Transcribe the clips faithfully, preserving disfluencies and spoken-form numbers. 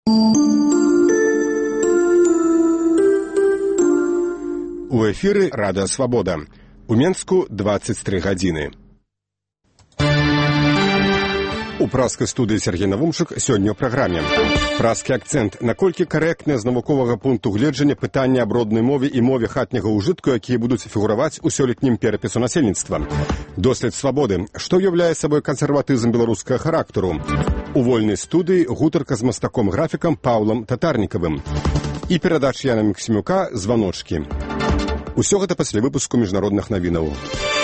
У эфіры Радыё Свабода. У Менску дваццаць тры гадзіны. У праскай студыі Сергей Навумчык сёння ў праграме. Праскі акцэнт. Наколькі карэктнае з навуковага пункту гледжання пытанне аб роднай мове і мове хатняга ўжытку, якія будуць фігураваць у сёлетнім перапісу насельніцтва. Дослед свабоды. Што ўяўляе сабой кансерватызм беларускага характару? У вольнай студыі гутарка з мастаком-графікам Паўлам Татарнікавым. І перадача Яна Максімюка «Званочкі». Усё гэта пасля выпуску міжнародных навінаў.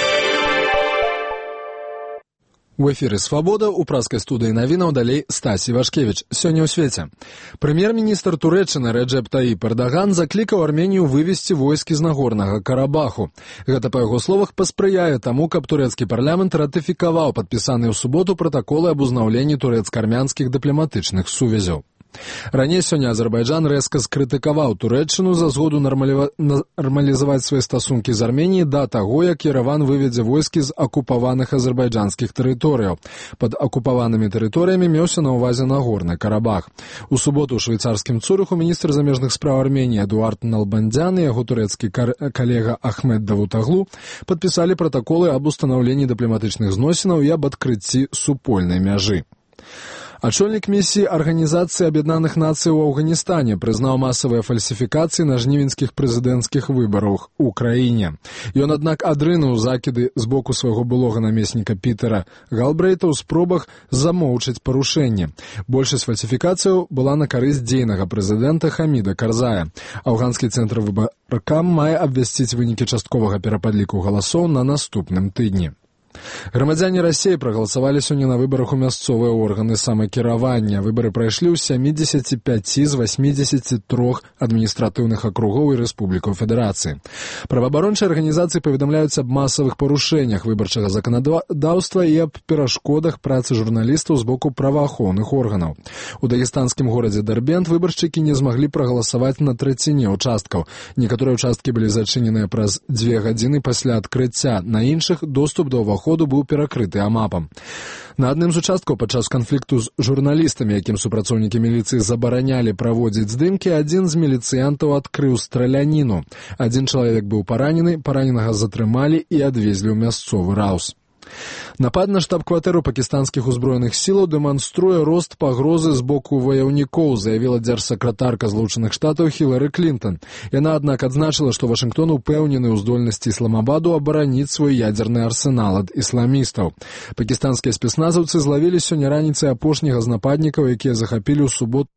У эфіры «Свабода», у праскай студыі навінаў далей Стась Івашкевіч. Сёння ў свеце. Прэм'ер-міністр Турэччыны Рэджэп Таіп Эрдаган заклікаў Арменію вывесці войскі з Нагорнага Карабаху. Гэта, па яго словах, паспрыяе таму, каб турэцкі парламент ратыфікаваў падпісаныя ў суботу пратаколы аб узнаўленні турэцка-армянскіх дыпламатычных сувязяў. Раней сёння Азербайджан рэзка скрытыкаваў Турэччыну за згоду нармалива... нармалізаваць свае стасункі з Арменіяй да таго, як Ерэван выведзе войскі з акупаваных азербайджанскіх тэрыторыяў. Пад акупаванымі тэрыторыямі меўся на ўвазе Нагорны Карабах. У суботу ў швейцарскім Цурыху міністр замежных спраў Арменіі Эдуард Налбандзян і яго турэцкі кар... калега Ахмед Давутаглу падпісалі пратаколы аб устанаўленні дыпламатычных зносінаў і аб адкрыцці супольнай мяжы. Ачольнік місіі Арганізацыі Аб'яднаных Нацый у Афганістане прызнаў масавыя фальсіфікацыі на жнівеньскіх прэзідэнцкіх выбарах у краіне. Ён, аднак, адрынуў закіды з боку свайго былога намесніка Пітера Галбрэйта ў спробах замоўчыць парушэнне. Большасць фальсіфікацыяў была на карысць дзейнага прэзідэнта Хаміда Карзая. Афганскі цэнтр выбаркам мае абвясціць вынікі частковага перападліку галасоў на наступным тыдні. Грамадзяне Расіі прагаласавалі сёння на выбарах у мясцовыя органы самакіравання. Выбары прайшлі ў сямідзесяці пяці з васьмідзесяці трох адміністратыўных акругоў і рэспублікаў Федэрацыі. Праваабарончыя арганізацыі паведамляюць аб масавых парушэннях выбарчага заканадаўства і аб перашкодах працы журналістаў з боку праваахоўных органаў. У дагестанскім горадзе Дэрбент выбаршчыкі не змаглі прагаласаваць на траціне ўчасткаў. Некаторыя ўчасткі былі зачыненыя праз дзве гадзіны пасля адкрыцця, на іншых доступ да ўваходу ходу быў перакрыты амапам. На адным з участкаў падчас канфлікту з журналістамі, якім супрацоўнікі міліцыі забаранялі праводзіць здымкі, адзін з міліцыянтаў адкрыў страляніну. Адзін чалавек быў паранены, параненага затрымалі і адвезлі ў мясцовы раус. Напад на штаб-кватэру пакістанскіх узброеных сілаў дэманструе рост пагрозы з боку ваяўнікоў, заявіла дзяржсакратарка Злучаных Штатаў Хілары Клінтон. Яна, аднак, адзначыла, што Вашынгтон упэўнены ў здольнасці Ісламабаду абараніць свой ядзерны арсенал ад ісламістаў. Пакістанскія спецназаўцы злавілі сёння раніцай апошняга з нападнікаў, якія захапілі ў суботу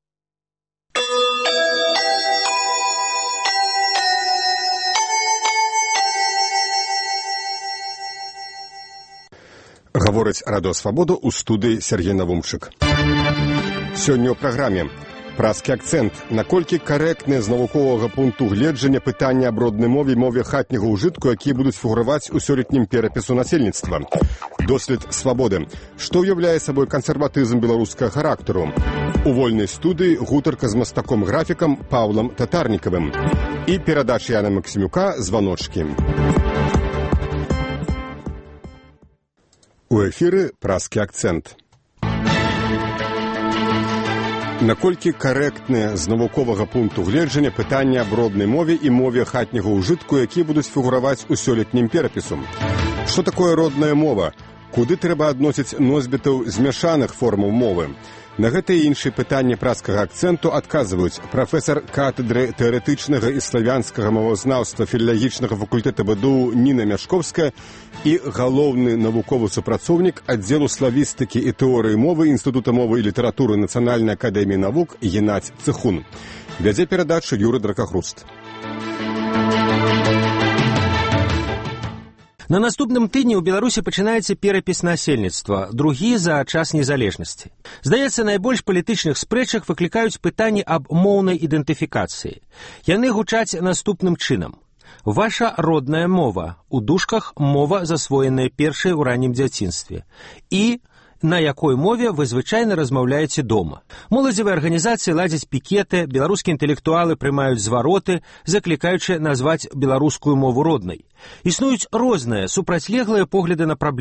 Гаворыць Радыё Свабода ў студыі Сергей Навумчык. Сёння ў праграме праскі акцэнт. Наколькі карэктнае з навуковага пункту гледжання пытанне аб роднай мове і мове хатняга ўжытку, якія будуць фігураваць у сёлетнім перапісу насельніцтва. Дослед свабоды. Што ўяўляе сабой кансерватызм беларускага характару? У вольнай студыі гутарка з мастаком-графікам Паўлам Татарнікавым. І перадача Яна Максімюка «Званочкі». У эфіры праскі акцэнт. Наколькі карэктнае з навуковага пункту гледжання пытанне аб роднай мове і мове хатняга ўжытку, якія будуць фігураваць у сёлетнім перапісу? Што такое родная мова? Куды трэба адносіць носьбітаў змяшаных формаў мовы? На гэтыя іншыя пытанні праскага акцэнту адказваюць прафесар катедры тэарэтычнага і славянскага мовазнаўства філалагічнага факультэта БДУ Ніна Мяшковская і галоўны навуковы супрацоўнік аддзелу славістыкі і тэорыі мовы Інстытута мовы і літаратуры Нацыянальнай акадэміі навук Геннадзь Цыхун. Вядзе перадачу Юры Дракахруст. На наступным тыдні ў Беларусі пачынаецца перапіс насельніцтва, другі за час незалежнасці. Здаецца, найбольш палітычных спрэчак выклікаюць пытанні аб моўнай ідэнтыфікацыі. Яны гучаць наступным чынам. Ваша родная мова, у дужках мова, засвоеная першай у раннім дзяцінстве. І на якой мове вы звычайна размаўляеце дома. Моладзевыя арганізацыі ладзяць пікеты, беларускія інтэлектуалы прымаюць звароты, заклікаючы назваць беларускую мову роднай. Існуюць розныя, супрацьлеглыя погляды на праблему.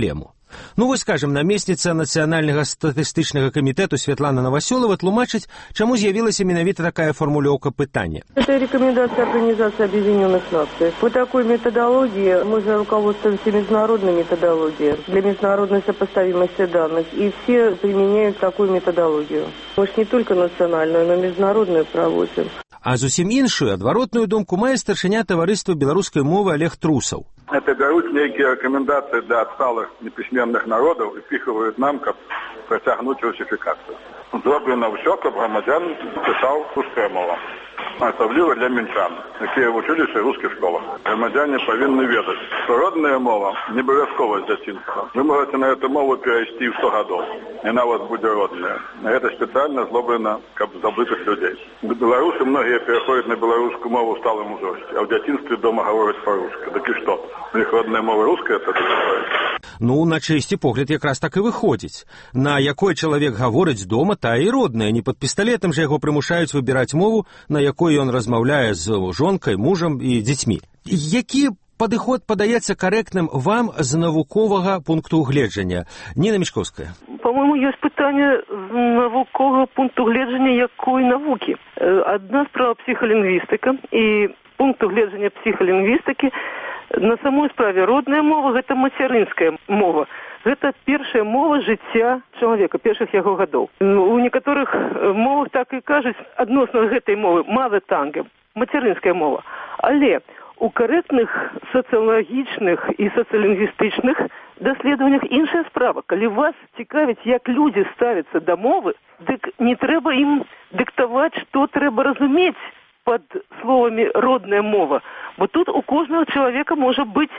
Ну, вось, скажем, намесніца Нацыянальнага статыстычнага камітэту Святлана Новоселова тлумачыць, чаму з'явілася менавіта такая формулёўка пытання. Это рекомендация Организации Объединенных Наций. По такой методологии мы же руководствуемся международной методологией для международной сопоставимости данных, и все применяют такую методологию. Мы же не только национальную, но и международную проводим. А зусім іншую, адваротную думку мае старшыня таварыства беларускай мовы Олег Трусаў. Это берут некие рекомендации для отсталых неписьменных народов и пихивают нам, как протягнуть русификацию. Зроблено все, как громадян писал русская мова. Особливо для мінчан, які вчилися в русских школах. Громадяне повинні ведати, що родна мова не обов'язково з дитинства. Ви можете на цю мову перейти в сто років, і вона у вас буде родною. Це спеціально зроблено, щоб забитих людей. Білоруси многие переходять на білоруську мову в сталому возрасте, а в дитинстві вдома говорять по-русски. Так і що? У них родна мова русская, це таке? Ну, на чисті погляд якраз так і виходить. На якой чоловік говорить дома, та і родная. Не під пістолетом же його примушають вибирати мову, на якой він розмовляє з жонкою, мужем і дітьми. Які падыход падаецца карэктным вам з навуковага пункту гледжання? Ніна Мічковская. По-моему, есть питание з навукового пункту гледжання якої науки. Одна справа психолингвистика, и пункту гледжання психолингвистики на самой справе родная мова – гэта мацярынская мова. Гэта першая мова жыцця чалавека, першых яго гадоў. У некаторых мовах так і кажуць адносна гэтай мовы mother tongue, мацярынская мова. Але у карэктных сацыялагічных і сацыялінгвістычных даследаваннях іншая справа. Калі вас цікавіць, як людзі ставяцца да мовы, дык не трэба ім дыктаваць, што трэба разумець под словами «родная мова». Бо тут у кожного человека может быть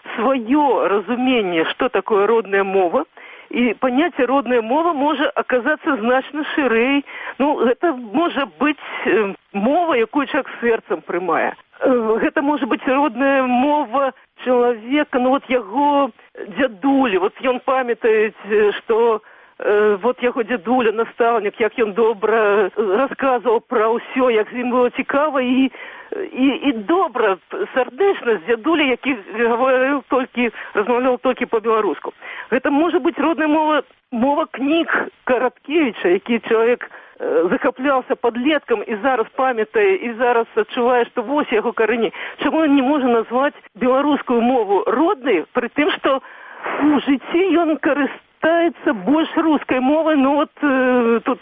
свое разумение, что такое родная мова, и понятие «родная мова» может оказаться значно ширей. Ну, это может быть э, мова, якую человек сердцем приймає. Э, это может быть родная мова человека, ну вот его дядули, вот он памятает, что вот яго дзядуля, настаўнік, як ён добра расказваў пра ўсё, як з ім было цікава і, і, і добра, сардэчна з дзядуля, які гаварыў толькі, размаўляў толькі па-беларуску. Гэта можа быць родная мова, мова кніг Караткевіча, які чалавек захапляўся падлеткам і зараз памятае, і зараз адчувае, што вось яго карані. Чаму ён не можа назваць беларускую мову роднай, пры тым, што у жыцці ён карыстаецца больш рускай мовы, ну вот э, тут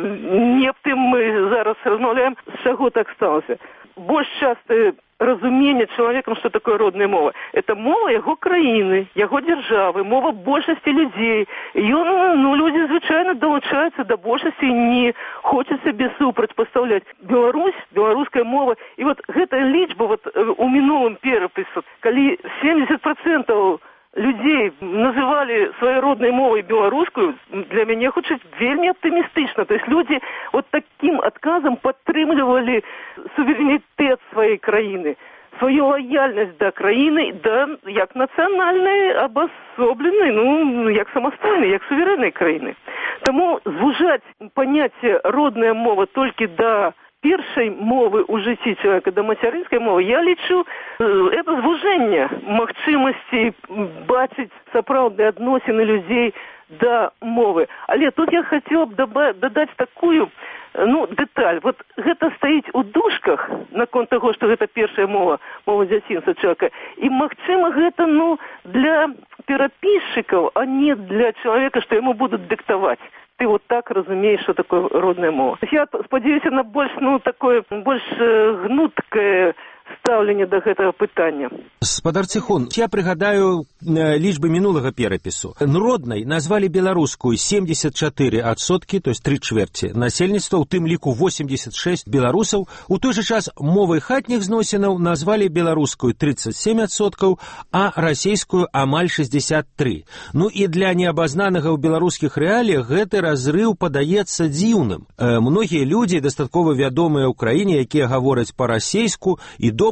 не аб тым мы зараз размаўляем, з чаго так сталася. Больш частае разуменне чалавекам, што такое родная мова. Это мова яго краіны, яго дзяржавы, мова большасці людзей. Ён, ну, людзі звычайна далучаюцца да большасці, не хочацца без супрацьпастаўляць. Беларусь, беларуская мова. І вот гэтая лічба вот у мінулым перапісу, калі семьдесят процентов людей называли своей родной мовой белорусскую, для меня хутчэй вельмі оптимистично. То есть люди вот таким отказом подтрымлівали суверенитет своей краины, свою лояльность до краины, да, як национальной обособленной, ну, як самостойной, як суверенной краины. Тому звужать понятие родная мова только до першай мовы ў жыцці чалавека да мацярынскай мовы, я лічу, это звужэнне магчымасці бачыць сапраўдныя адносіны людзей да мовы. Але тут я хацела б дадаць такую, ну, дэталь. Вот гэта стаіць у дужках наконт таго, што гэта першая мова, мова дзяцінства чалавека. І, магчыма, гэта, ну, для перапісчыкаў, а не для чалавека, што яму будуць дыктаваць. Ты вот так разумеешь, что такое родная мова. Я спадзяюся на больш, ну, такое, больш гнуткае стаўленне да гэтага пытання. Спадар Ціхон, я прыгадаю лічбы мінулага перапісу. Роднай назвалі беларускую семьдесят четыре адсоткі, то есть три чвэрці насельніцтва, у тым ліку восемьдесят шесть беларусаў. У той же час мовай хатніх зносінаў назвалі беларускую тридцать семь адсоткаў, а расейскую амаль шестьдесят три. Ну і для неабазнанага ў беларускіх рэаліях гэты разрыў падаецца дзіўным. Э, многія людзі, дастаткова вядомыя ў краіне, якія гавораць па-расейску і дома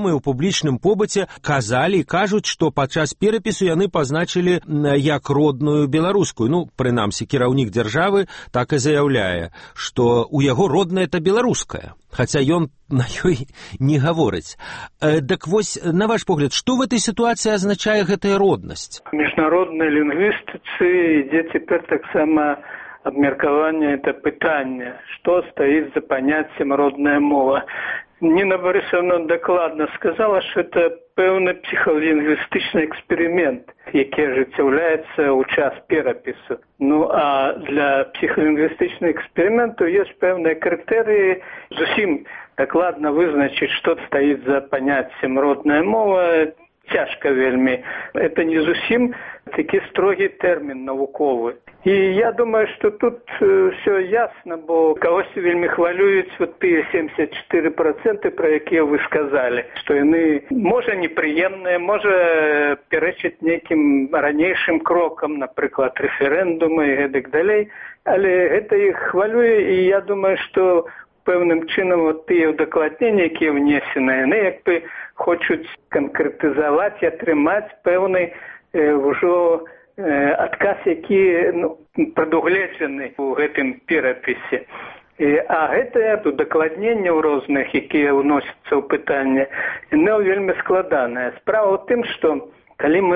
вядомыя ў публічным побыце казалі і кажуць, што падчас перапісу яны пазначылі як родную беларускую. Ну, прынамсі, кіраўнік дзяржавы так і заяўляе, што ў яго родная это беларуская, хаця ён на ёй не гаворыць. Э, так вось, на ваш погляд, што в этой ситуации азначае гэтая роднасць? Міжнароднай лінгвістыцы ідзе цяпер таксама абмеркаванне это пытанне, што стаіць за паняццем родная мова. Ніна Барысаўна дакладна сказала, што это пэўны псіхалінгвістычны эксперымент, які ажыццяўляецца ў час перапісу. Ну, а для псіхалінгвістычных эксперыментаў ёсць пэўныя крытэрыі, зусім дакладна вызначыць, што стаіць за паняццем родная мова, цяжка вельмі. Это не зусім такі строгі тэрмін навуковы. І я думаю, што тут э, все ясна, бо кагось вельмі хвалююць вот тыя семьдесят четыре процента, пра якія вы сказалі, што яны, можа, непрыемныя, можа, пярэчаць нейкім ранейшым крокам, напрыклад, рэферэндумы і гэтак далей, але гэта іх хвалюе, і я думаю, што пэўным чынам вот тыя ўдакладненні, якія внесены, яны як бы хочуць канкрэтызаваць і атрымаць пэўны э, ўжо э, адказ, які ну, прадугледжаны ў гэтым перапісе. І, а гэтае удакладненне ў розных, якія ўносяцца ў пытанне, яно вельмі складанае. Справа ў тым, што калі мы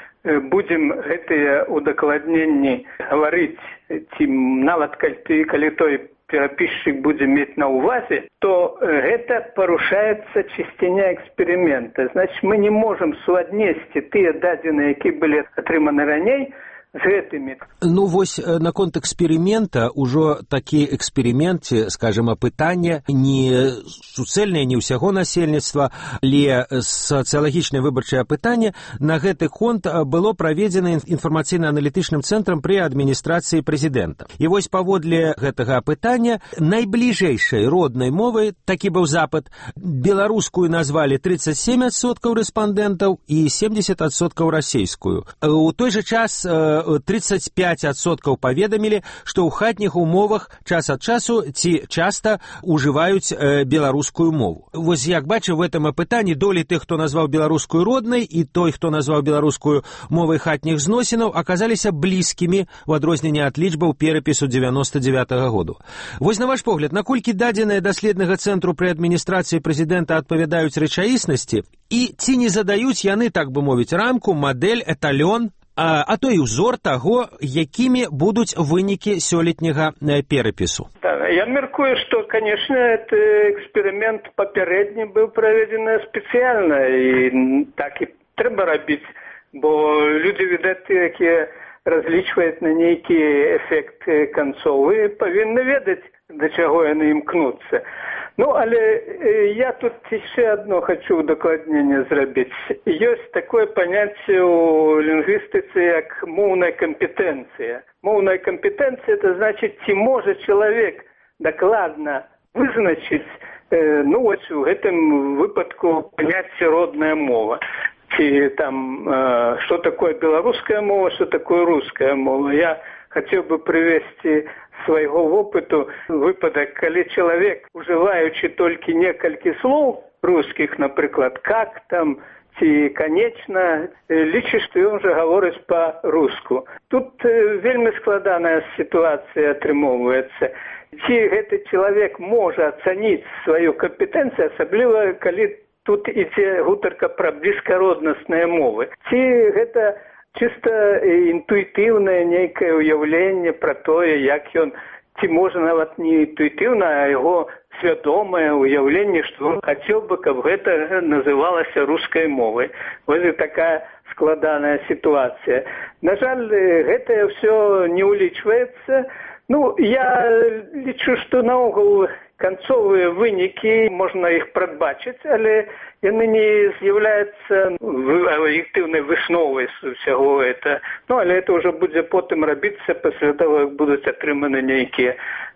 будзем гэтыя удакладненні гаварыць, ці нават калі, калі той перапісчык будзе мець на ўвазе, то гэта парушаецца чысціня эксперымента. Значит, мы не можам суаднесці тыя дадзеныя, якія былі атрыманы раней, з гэтымі. Ну, вось наконт эксперимента, ўжо такі эксперименте, скажем, пытанне не суцэльнае, не ўсяго насельніцтва, але сацыялагічнае выбарчае пытанне на гэты конт было праведзена інфармацыйна-аналітычным цэнтрам пры адміністрацыі прэзідэнта. І вось паводле гэтага пытання найбліжэйшай роднай мовай, такі быў запыт, беларускую назвалі тридцать семь адсоткаў рэспандэнтаў і семьдесят адсоткаў расейскую. У той жа час тридцать пять адсоткаў паведамілі, што ў хатніх умовах час ад часу ці часта ўжываюць э, беларускую мову. Вось як бачу, в этом апытанні долі тых, хто назваў беларускую роднай, і той, хто назваў беларускую мовай хатніх зносінаў, аказаліся блізкімі ў адрозненне ад лічбаў перапісу девяносто девятого году. Вось на ваш погляд, наколькі дадзеныя даследнага цэнтру пры адміністрацыі прэзідэнта адпавядаюць рэчаіснасці, і ці не задаюць яны, так бы мовіць, рамку, мадэль, эталён, А, а то і ўзор таго, якімі будуць вынікі сёлетняга перапісу? Да, я мяркую, што, канешне, гэты эксперымент папярэдні быў праведзены спецыяльна, і так і трэба рабіць, бо людзі, відаць, якія разлічваюць на нейкі эфект канцовы, павінны ведаць, да чаго яны імкнуцца. Ну, але э, я тут яшчэ одно хочу удакладненне зрабіць. Ёсць такое паняцце ў лінгвістыцы, як моўная кампетэнцыя. Моўная кампетэнцыя, это значит, ці можа чалавек дакладна вызначыць, э, ну, вось у гэтым выпадку паняцце родная мова. Ці там, э, што такое беларуская мова, што такое руская мова. Я хацеў бы прывесці свайго вопыту выпадак, калі чалавек, ужываючы толькі некалькі слоў рускіх, напрыклад, как там, ці конечно, лічыць, што ён жа гаворыць па-руску. Тут вельмі складаная сітуацыя атрымоўваецца. Ці гэты чалавек можа ацаніць сваю кампетэнцыю, асабліва, калі тут ідзе гутарка пра блізкароднасныя мовы. Ці гэта чыста інтуітыўнае нейкае ўяўленне пра тое, як ён, ці можа нават не інтуітыўна, а яго свядомае ўяўленне, што он хацеў бы, каб гэта называлася рускай мовай. Вось такая складаная сітуацыя. На жаль, гэтае ўсё не ўлічваецца. Ну, я лічу, што наогул канцовыя вынікі, можна іх прадбачыць, але яны не з'яўляюцца аб'ектыўнай высновай усяго гэта. Ну, але это ўжо будзе потым рабіцца пасля таго, як будуць атрыманы нейкія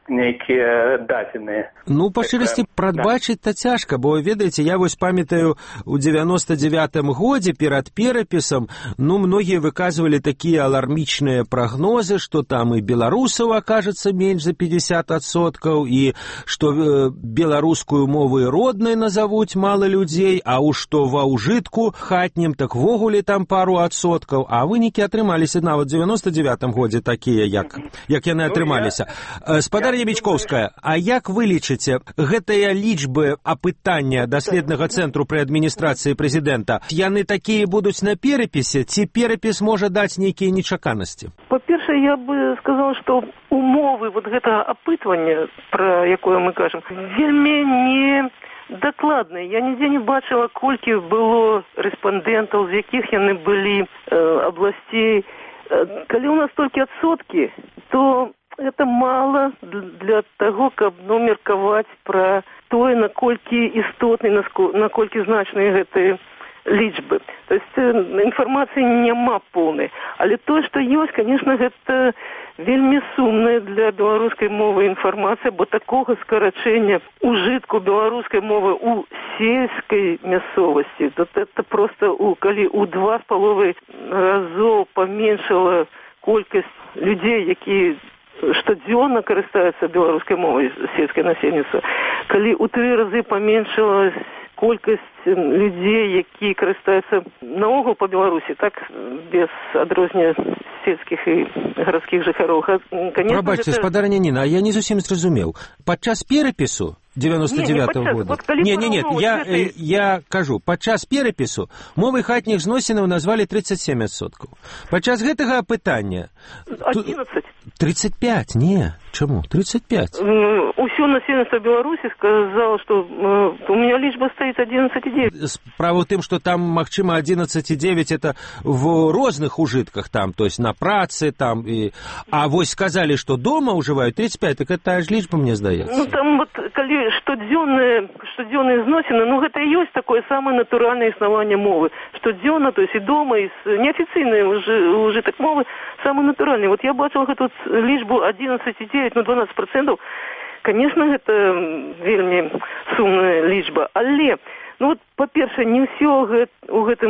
нейкія дадзеныя. Ну, па шчырасці, прадбачыць-то цяжка, бо, ведаеце, я вось памятаю, у девяносто девятым годзе перад перапісам, ну, многія выказвалі такія алармічныя прагнозы, што там і беларусаў акажацца менш за пятьдесят адсоткаў, і што э, беларускую мову і роднай назавуць мала людзей, а уж што ва ўжытку хатнім, так вогуле там пару адсоткаў, а вынікі атрымаліся нават у девяносто девятым годзе такія, як, як яны атрымаліся. Ну, я... Спадар Ябічковская, а як вы лічыце, гэтыя лічбы апытання даследнага цэнтру пры адміністрацыі прэзідэнта, яны такія будуць на перапісе, ці перапіс можа даць нейкія нечаканасці? Па-першае, я бы сказала, што умовы вот гэтага апытвання, пра якое мы кажам, вельмі не дакладныя. Я нідзе не бачыла, колькі было рэспандэнтаў, з якіх яны былі э, абласцей. Э, калі у нас толькі адсоткі, то это мало для того, каб ну, меркаваць пра тое, наколькі істотны, наколькі значныя гэтыя лічбы. То есть інфармацыі няма поўнай. Але тое, што ёсць, конечно, гэта вельмі сумная для беларускай мовы інфармацыя, бо такога скарачэння ўжытку беларускай мовы ў сельскай мясцовасці, то это просто у, калі у два з паловай разоў паменшала колькасць людзей, якія штодзённа карыстаюцца беларускай мовай сельскае насельніцтва, калі ў тры разы паменшылась колькасць людзей, якія карыстаюцца наогул па Беларусі, так, без адрознення сельскіх і гарадскіх жыхароў. Прабачце, гэта... спадарня Ніна, я не зусім зразумеў. Падчас перапісу девяносто девятого года. Вот не, не, не, я, этой... я кажу, падчас перапісу мовы хатніх зносінаў назвалі тридцать семь адсоткаў. Падчас гэтага апытання... одиннадцать. тридцать пять, не, чаму? тридцать пять. Усё насельніцтва Беларусі сказала, што у меня лічба стаіць одиннадцать и девять. Справа ў тым, што там, магчыма, одиннадцать и девять это в розных ужытках там, то есть на працы там, і... а вось сказалі, што дома ўжываюць тридцать пять, так это ж лічба, мне здаецца. Ну там вот, калі штодзённыя, штодзённыя зносіны, ну гэта і ёсць такое самае натуральнае існаванне мовы. Штодзённа, то есть і дома, і неафіцыйныя ўжытак мовы, самы натуральны. Вот я бачыла гэту лічбу одиннадцать и девять, ну двенадцать процентов. Конечно, гэта вельмі сумная лічба, але, ну вот, па-першае, не ўсё гэт, у гэтым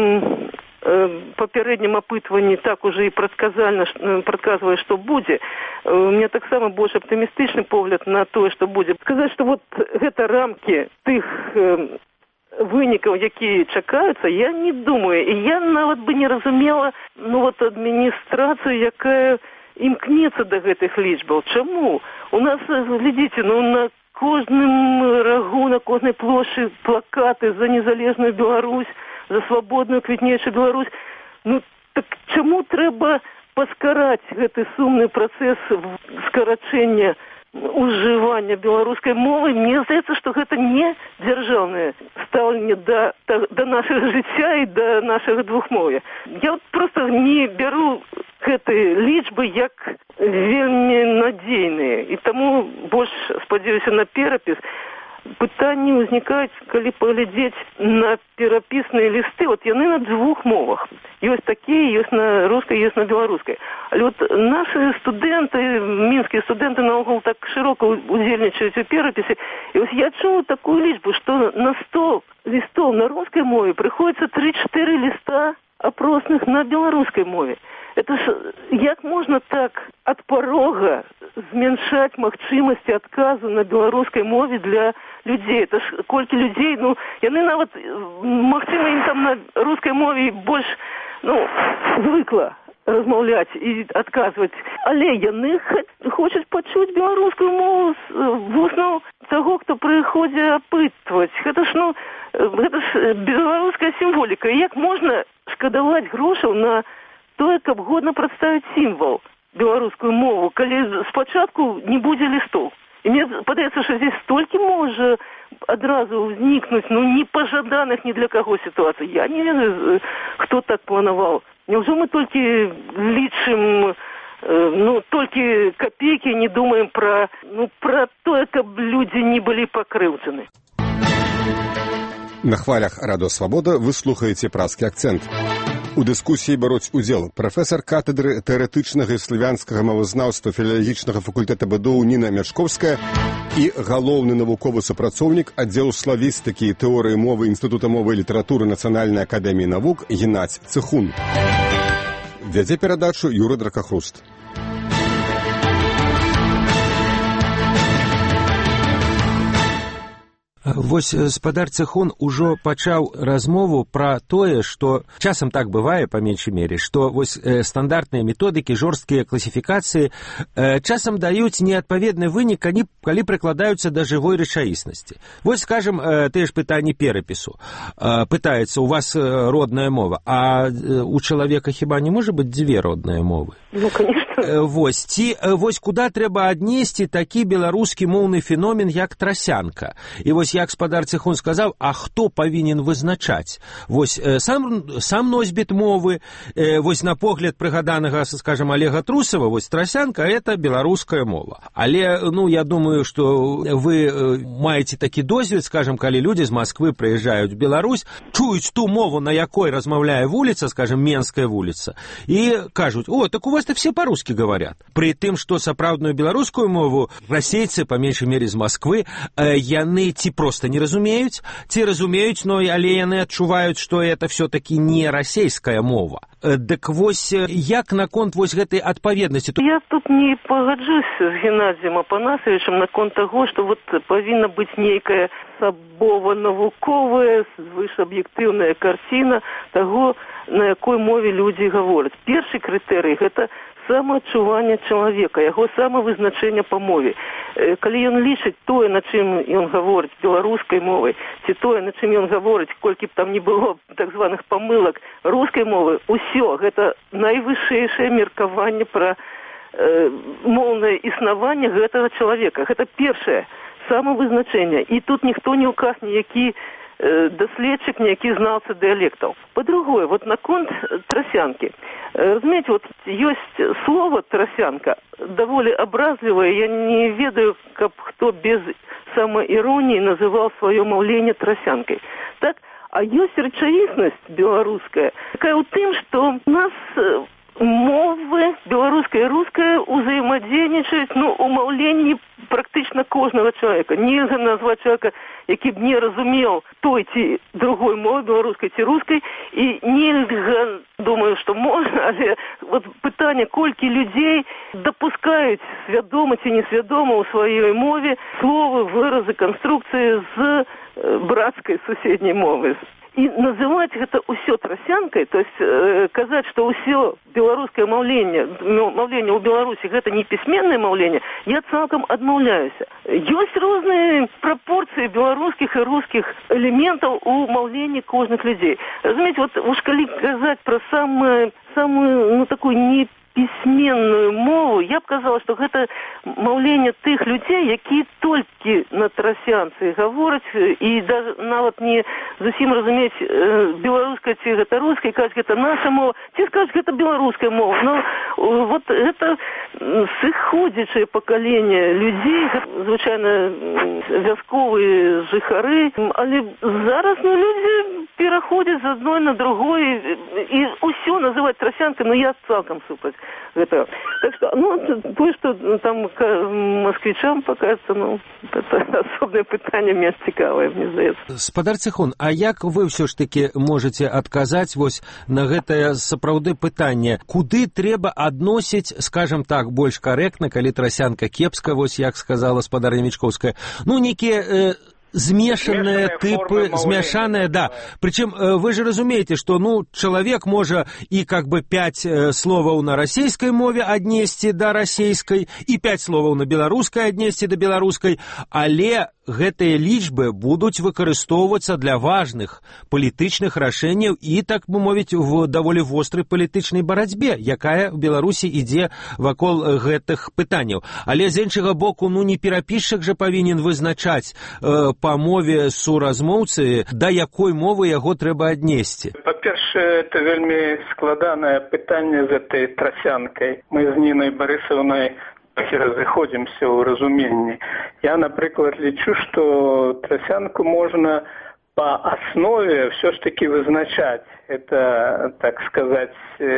э, папярэднім апытванні так уже і прадказальна, прадказвае, што будзе. У меня таксама больш аптымістычны погляд на тое, што будзе. Сказаць, што вот гэта рамкі тых э, вынікаў, якія чакаюцца, я не думаю. І я нават бы не разумела, ну вот, адміністрацыю, якая імкнецца да гэтых лічбаў. Чаму? У нас, глядзіце, ну на кожным рагу, на кожнай плошчы плакаты за незалежную Беларусь, за свабодную квітнейшую Беларусь. Ну так чаму трэба паскараць гэты сумны працэс скарачэння ужывання беларускай мовы? Мне здаецца, што гэта не дзяржаўнае стаўленне да, да, да нашага жыцця і да нашага двухмоўя. Я вот просто не бяру гэтыя лічбы як вельмі надзейныя, і таму больш спадзяюся на перапіс. Пытанні ўзнікаюць, калі паглядзець на перапісныя лісты. Вот яны на двух мовах. Ёсць такія, ёсць на рускай, ёсць на беларускай. Але вот нашы студэнты, мінскія студэнты наогул так шырока удзельнічаюць у перапісе. І вось я чула такую лічбу, што на сто лістов на рускай мове прыходзіцца три-четыре ліста опросных на беларускай мове. Это ж як можна так ад парога зменшаць магчымасці адказу на беларускай мове для людзей? Это ж колькі людзей, ну, яны нават, магчыма, ім там на рускай мове больш, ну, звыкла размаўляць і адказваць. Але яны хочуць пачуць беларускую мову з вуснаў таго, хто прыходзіць апытваць. Гэта ж, ну, гэта ж беларуская сімволіка. Як можна шкадаваць грошаў на тое, каб годна прадставіць сімвал беларускую мову, калі спачатку не будзе лістоў? І мне падаецца, што здесь столькі можа адразу ўзнікнуць, ну, непажаданых ні для каго сітуацый. Я не ведаю, хто так планаваў. Няўжо мы толькі лічым, ну, толькі капейкі, не думаем пра, ну, пра тое, каб людзі не былі пакрыўджаны. На хвалях Радыё Свабода вы слухаеце празкі акцэнт. У дыскусіі бяруць удзел прафесар катедры тэарэтычнага і славянскага мовазнаўства філалагічнага факультэта БДУ Ніна Мячковская і галоўны навуковы супрацоўнік аддзелу славістыкі і тэорыі мовы Інстытута мовы і літаратуры Нацыянальнай акадэміі навук Геннадзь Цыхун. Вядзе перадачу Юрый Дракахруст. Вось спадар Цыхун ужо пачаў размову пра тое, што часам так бывае, па меншай мере, што вось э, стандартныя методыкі, жорсткія класіфікацыі э, часам даюць неадпаведны вынік, калі, калі прыкладаюцца да жывой рэчаіснасці. Вось, скажем, э, тыя ж пытанні перапісу. Э, пытаецца, у вас э, родная мова, а э, у чалавека хіба не можа быць дзве родныя мовы? Ну, конечно. Э, вось, ці э, вось куда трэба аднесці такі беларускі моўны феномен, як трасянка? І вось як спадар Цыхун сказаў, а хто павінен вызначаць? Вось э, сам, сам носьбіт мовы, э, вось на погляд прыгаданага, скажем, Олега Трусова, вось трасянка — это беларуская мова. Але, ну, я думаю, што вы э, маеце такі досвед, скажем, калі людзі з Масквы прыязджаюць в Беларусь, чуюць ту мову, на якой размаўляе вуліца, скажем, Менская вуліца, і кажуць: о, так у вас-то все по-русски говорят. При тым, што сапраўдную беларускую мову расейцы, па меншай мере з Масквы, э, яны ці просто не разумеюць, ці разумеюць, но але яны адчуваюць, што это все-таки не расейская мова. Дык вось як наконт вось гэтай адпаведнасці? Я тут не пагаджусь з Геннадзем Апанасавічам наконт таго, што вот павінна быць нейкая асабова-навуковая, звышаб'ектыўная карціна таго, на якой мове людзі гавораць. Першы крытэрый — гэта самаадчуванне чалавека, яго самавызначэнне па мове. Калі ён лічыць тое, на чым ён гаворыць беларускай мовай, ці тое, на чым ён гаворыць, колькі б там не было так званых памылак рускай мовы, усё гэта найвышэйшае меркаванне пра э, моўнае існаванне гэтага чалавека. Гэта першае самавызначэнне. І тут ніхто не ўказ ніякі даследчик, ніякі знаўца дыялектаў. По-другое, вот наконт трасянкі. Разумеете, вот ёсць слово трасянка, даволі абразлівае. Я не ведаю, каб хто без самаіроніі называў сваё маўленне трасянкай. Так? А ёсць рэчаіснасць беларуская, такая ў тым, што у нас мовы беларуская і руская узаемадзейнічаюць, ну, у маўленні практычна кожнага чалавека. Нельга назваць чалавека, які б не разумеў той ці другой мовы, беларускай ці рускай, і нельга, думаю, што можна, але вот пытанне, колькі людзей дапускаюць свядома ці несвядома ў сваёй мове словы, выразы, канструкцыі з брацкай суседняй мовы. І называць гэта ўсё трасянкай, то есть э, казаць, што ўсё беларускае маўленне, маўленне ў Беларусі гэта не пісьменнае маўленне, я цалкам адмаўляюся. Ёсць розныя прапорцыі беларускіх і рускіх элементаў у маўленні кожных людзей. Разумееце, вот уж калі казаць пра самую, самую, ну, такую не пісьменную мову, я б казала, што гэта маўленне тых людзей, якія толькі на трасянцы гавораць і даже нават не зусім разумець э, беларуская ці гэта руская, кажуць, гэта наша мова, ці скажуць, гэта беларуская мова. Но э, вот гэта сыходзячае пакаленне людзей, звычайна вясковыя жыхары, але зараз, ну, людзі пераходзяць з адной на другой і ўсё называць трасянкай, но я цалкам супраць гэта. Так что, ну, то, что там москвичам покажется, ну, это особное пытанне, менш цікавае, мне здаецца. Спадар Цыхун, а як вы ўсё ж таки можете адказаць вось на гэтае сапраўды пытанне, куды трэба адносіць, скажем так, больш карэктна, калі трасянка кепска, вось як сказала спадарня Мячковская, ну, некія э, змешаныя типы, змяшаныя, да. Причем вы же разумеете, что, ну, человек можа и как бы пять словаў на расійскай мове аднесці да расійскай, і пять словаў на беларускай аднесці да беларускай, але гэтыя лічбы будуць выкарыстоўвацца для важных палітычных рашэнняў і, так бы мовіць, в даволі вострай палітычнай барацьбе, якая ў Беларусі ідзе вакол гэтых пытанняў. Але з іншага боку, ну, не перапісчык жа павінен вызначаць э, па мове суразмоўцы, да якой мовы яго трэба аднесці. Па-першае, это вельмі складанае пытанне з этой трасянкай. Мы з Нінай Барысаўнай разыходзімся ў разуменні. Я, напрыклад, лічу, што трасянку можна по основе все ж таки вызначать, это, так сказать,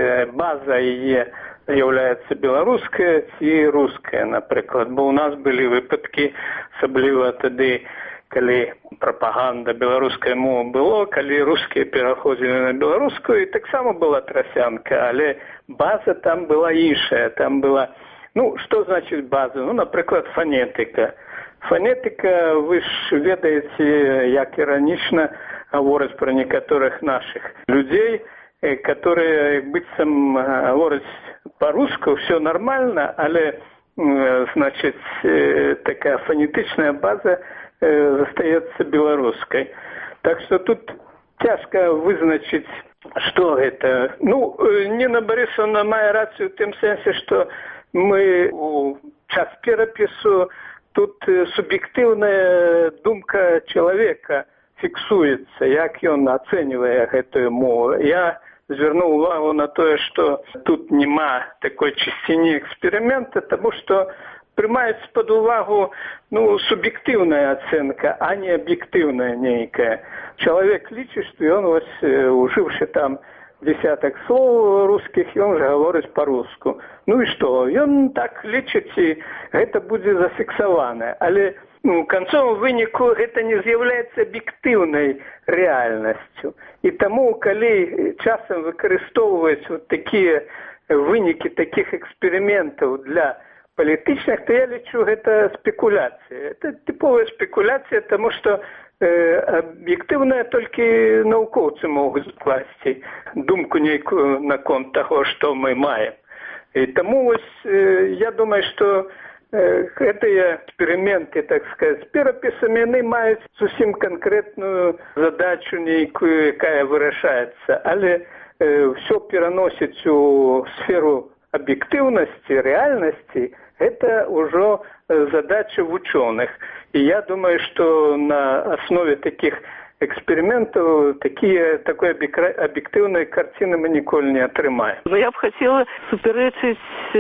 база її является белорусская и русская, например. Бо у нас были выпадки, особливо тоді, коли пропаганда белорусской мова была, коли русские переходили на белорусскую, и так само была тросянка, але база там была іншая, там была, ну, что значит база? Ну, например, фонетика. Фонетика, вы ж ведаете, як иронично говорить про некоторых наших людей, которые, быццам, говорят по-русски, все нормально, але, значит, такая фонетичная база остается белорусской. Так что тут тяжко вызначить, что это. Ну, Нина Борисовна має рацію в тем сенсе, что мы у час перепису тут субъективная думка человека фиксуется, як ён оценивая эту мову. Я звернув увагу на то, что тут нема такой частині эксперимента, потому что приймається під увагу, ну, субъективная оценка, а не объективная некая. Человек лічить, что он, ось, уживши там десяток слов русских, и он же говорит по-русски. Ну и что? Он так лічить, и это будет зафиксовано. Але ну, концом вынику это не з'являється об'єктивною реальністю. І тому, коли часом використовують вот такі виники таких експериментів для політичних, то я лічу, это спекуляция. Это типовая спекуляция, потому что э, объективно только науковцы могут скласти думку некую на конт того, что мы маем. И тому э, я думаю, что э, эти эксперименты, так сказать, с переписами, они имеют совсем конкретную задачу некую, якая вирішається. Але э, все переносить у сферу объективности, реальности, это уже задача ученых. И я думаю, что на основе таких экспериментов такие, такой объективной картины мы ніколи не отрымаем. Но я бы хотела суперечить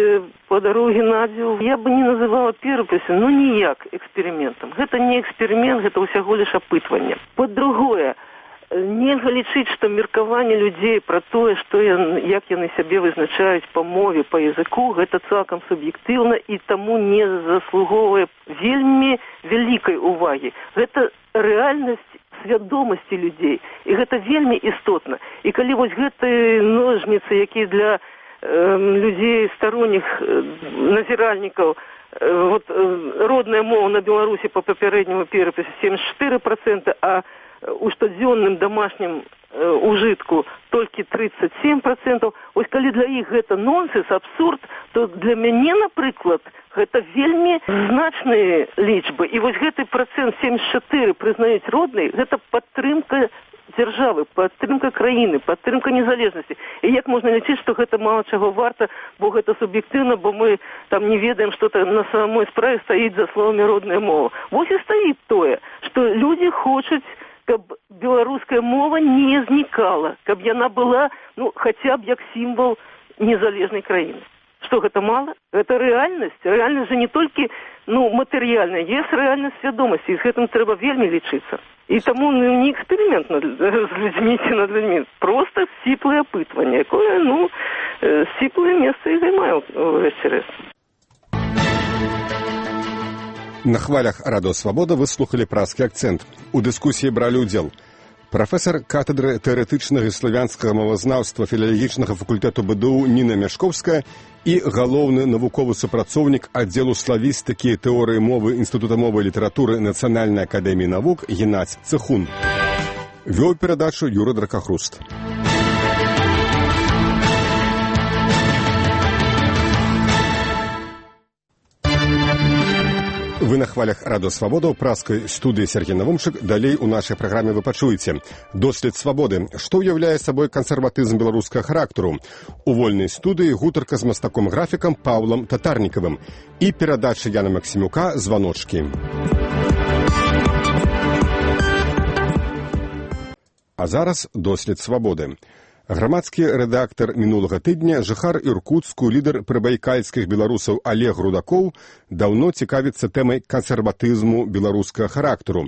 по дороге Надю. Я бы не называла переписью, но ніяк экспериментом. Это не эксперимент, это усяго лишь опытывание. По-другое, нельга лічыць, што меркаванне людзей пра тое, што як яны сябе вызначаюць па мове, па языку, гэта цалкам суб'ектыўна і таму не заслугоўвае вельмі вялікай увагі. Гэта рэальнасць свядомасці людзей, і гэта вельмі істотна. І калі вось гэтыя ножніцы, якія для э, людзей старонніх э, назіральнікаў, э, вот э, родная мова на Беларусі па папярэдняму перапісу семьдесят четыре процента, а у штодзённым домашнім э, ужытку толькі тридцать семь процентов. Ось калі для іх гэта нонсенс, абсурд, то для мяне, напрыклад, гэта вельмі значныя лічбы. І вось гэты процент семьдесят четыре прызнаюць роднай, гэта падтрымка дзяржавы, падтрымка краіны, падтрымка незалежнасці. І як можна лічыць, што гэта мала чаго варта, бо гэта суб'ектыўна, бо мы там не ведаем, што на самой справе стаіць за словамі родная мова. Вось і стаіць тое, што людзі хочуць, каб беларуская мова не знікала, каб яна была, ну, хаця б як сімвал незалежнай краіны. Што гэта мала? Гэта рэальнасць. Рэальнасць же не толькі, ну, матэрыяльная, ёсць рэальнасць свядомасці, і з гэтым трэба вельмі лічыцца. І таму ну, не эксперимент над, з людзьмі ці над людзьмі, просто сціплае апытванне, якое, ну, сціплае месца і займае ўвесь рэшт. На хвалях Радио Свобода вы слухали празкі акцент. У дыскусіі бралі ўдзел прафесор катедры тэарэтычнага і славянскага мовазнаўства філалагічнага факультэту БДУ Ніна Мяшковская і галоўны навуковы супрацоўнік аддзелу славістыкі і тэорыі мовы Інстытута мовы і літаратуры Нацыянальнай акадэміі навук Геннадзь Цэхун. Вёў перадачу Юрый Дракахруст. Вы на хвалях Радио Свобода ў празкай студыі Сергей Навумчык. Далей у нашай праграме вы пачуеце «Дослед свабоды». Што ўяўляе сабой кансерватызм беларускага характару? У вольнай студыі гутарка з мастаком-графікам Паўлам Татарнікавым і перадача Яна Максімюка «Званочкі». А зараз «Дослед свабоды». Грамадскі рэдактар мінулага тыдня, жыхар Іркуцку, лідар прыбайкальскіх беларусаў Олег Рудакоў даўно цікавіцца тэмай кансерватызму беларускага характару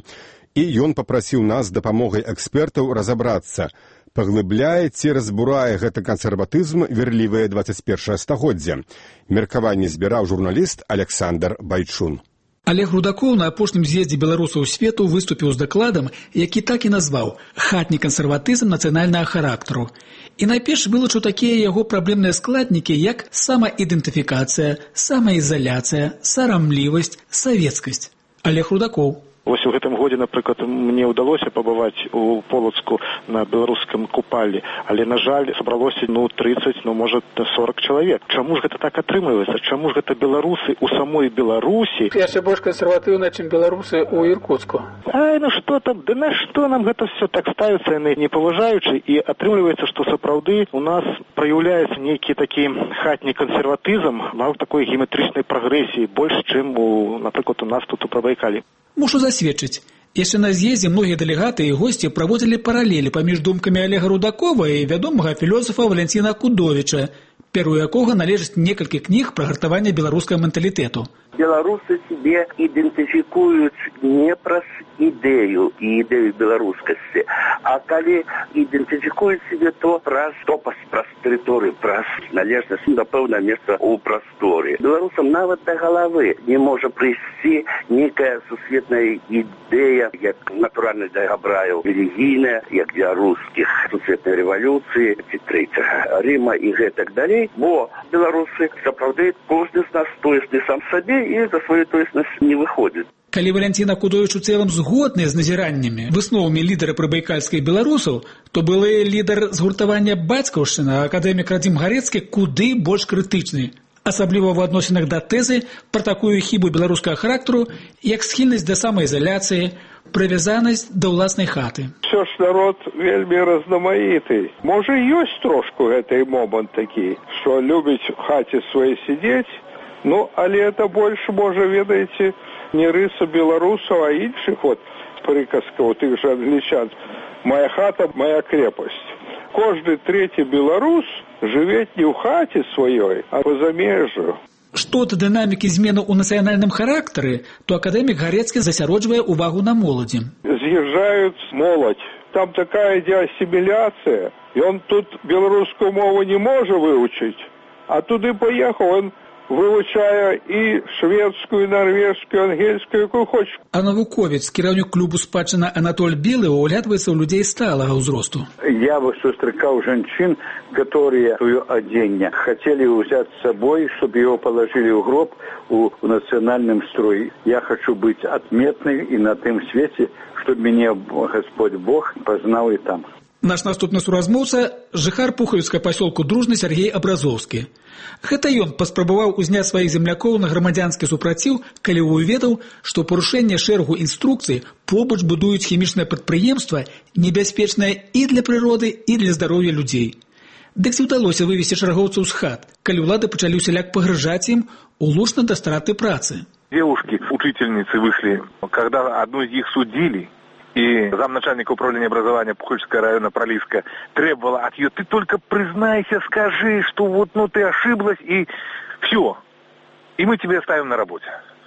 І ён папрасіў нас дапамогай экспертаў разабрацца, паглыбляе ці разбурае гэты кансерватызм верлівае дваццаць першае стагоддзя. Меркаванне збіраў журналіст Александр Байчун. Олег Рудакоў на апошнім з'ездзе беларусаў свету выступіў з дакладам, які так і назваў «Хатні кансерватызм нацыянальнага характару». І найперш вылучыў такія яго праблемныя складнікі, як самаідэнтыфікацыя, самаізаляцыя, сарамлівасць, савецкасць. Олег Рудакоў. Вось у гэтым годзе, напрыклад, мне ўдалося пабываць у Полацку на беларускім купалі, але, на жаль, сабралося, ну, тридцать, ну, можа, сорок чалавек. Чаму ж гэта так атрымліваецца? Чаму ж гэта беларусы ў самой Беларусі? Яшчэ больш кансерватыўныя, чым беларусы ў Іркуцку. Ай, ну што там, да на што нам гэта все так ставіцца, яны не паважаючы, і атрымліваецца, што сапраўды у нас праяўляецца нейкі такі хатні кансерватызм, мав такой геометрычнай прагрэсіі, больш, чым, у, напрыклад, у нас тут у Прабайкалі. Мушу засведчыць. Яшчэ на з'ездзе многія дэлегаты і госці праводзілі паралелі паміж думкамі Олега Рудакова і вядомага філосафа Валянціна Кудовіча, перу якога належыць некалькі кніг пра гартаванне беларускага менталітэту. Беларусы себе ідэнтыфікуюць не праз ідэю і ідэю беларускасці, а калі ідэнтыфікуюць себе, то праз топас, праз тэрыторыю, праз належнасць на пэўнае месца ў прасторы. Беларусам нават да галавы не можа прыйсці нейкая сусветная ідэя, як натуральна для габраяў, рэлігійная, як для рускіх, сусветнай рэвалюцыі, ці трэцяга Рыма і гэтак далей, бо беларусы сапраўды кожны з нас тоесны сам сабе і за сваю тоеснасць не выходзіць. Калі Валянціна Кудовіч у цэлым згодны з назіраннямі, высновамі лідара прыбайкальскай беларусаў, то былы лідар згуртавання бацькаўшчына, акадэмік Радзім Гарэцкі, куды больш крытычны. Асабліва ў адносінах да тэзы пра такую хібу беларускага характару, як схільнасць да самаізаляцыі, прывязанасць да ўласнай хаты. Все ж народ вельмі разнамаіты. Можа, ёсць трошку гэты момант такі, што любіць у хаце сваёй сидзець, ну, але это больш, можа, ведаеце, не рыса беларусаў, а іншых, вот, прыказкаў, тых же англічан. Моя хата, моя крепость. Кожны трэці беларус жыве не ў хаце сваёй, а па замежжу. Што да дынамікі змены ў нацыянальным характары, то акадэмік Гарэцкі засяроджвае увагу на моладзі. З'язджаюць моладзь. Там такая ідзе асіміляцыя. Ён тут беларускую мову не можа вывучыць, а туды паехаў, он вывучае і шведскую, нарвежскую, ангельскую, якую хочаш. А навуковец, кіраўнік клубу спадчына Анатоль Белы, углядваецца ў людзей сталага ўзросту. Я бы сустракаў жанчын, которые свое оденье хотели взять с собой, чтобы его положили в гроб у, в национальном строе. Я хочу быть отметной и на том свете, чтобы меня Господь Бог познал и там. Наш наступны суразмоўца – жыхар пухавіцкага пасёлку Дружны Сергей Абразоўскі. Гэта ён паспрабаваў узняць сваіх землякоў на грамадзянскі супраціў, калі ўведаў, што парушэнне шэрагу інструкцый побач будуюць хімічнае прадпрыемства небяспечнае і для прыроды, і для здароўя людзей. Дык ці ўдалося вывесці шэрагоўцаў з хат, калі ўлады пачалі усяляк пагражаць ім, улучна да страты працы. Девушки, учительницы вышли, когда одну из них судили, и замначальника управления образования Пуховического района Пролиска требовала от ее: ты только признайся, скажи, что вот ну ты ошиблась, и все. И мы тебя оставим на работе.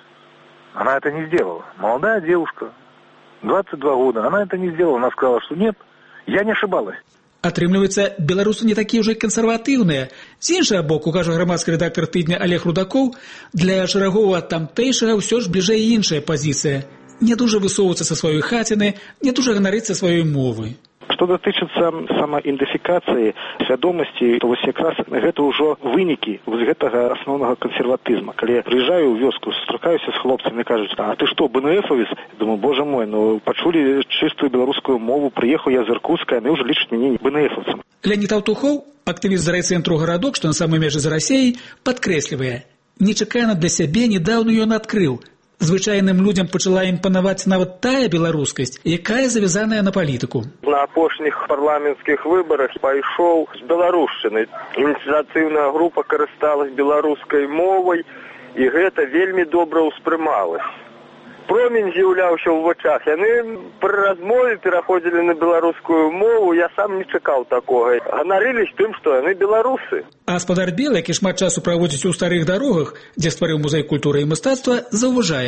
Она это не сделала. Молодая девушка, двадцать два года, она это не сделала. Она сказала, что нет, я не ошибалась. Атрымліваецца, беларусы не такія ўжо кансерватыўныя. З іншага боку, кажа грамадскі рэдактар тыдня Олег Рудакоў, для шэрагова тамтэйшага ўсё ж бліжэй іншая пазіцыя. Не дуже высоўвацца са сваёй хаціны, не дуже ганарыцца сваёй мовы. Што датычыцца самаідэнтыфікацыі, свядомасці, то вось якраз гэта ўжо вынікі вось гэтага асноўнага кансерватызма. Калі я прыязджаю ў вёску, сустракаюся з хлопцамі, кажуць: а ты што, БНФовец? Думаю, боже мой, ну пачулі чыстую беларускую мову, прыехаў я з Іркутска, яны ўжо лічаць мяне БНФовцам. Леонид Аўтухоў, актывіст з райцэнтру гарадок, што на самай межы з Расіяй, падкрэслівае: нечакана для сябе нядаўна ён адкрыў. Звычайным людзям пачала імпанаваць нават тая беларускасць, якая завязаная на палітыку. На апошніх парламенцкіх выбарах пайшоў з беларушчыны. Ініцыятыўная група карысталась беларускай мовай, і гэта вельмі добра ўспрымалась. Промень з'яўляўся ў вачах. Яны пры размове пераходзілі на беларускую мову, я сам не чакаў такога. Ганарылись тым, што яны беларусы. Гаспадар Белы, які шмат часу праводзіць у старых дарогах, дзе стварыў музей культуры і мастацтва, заўважае: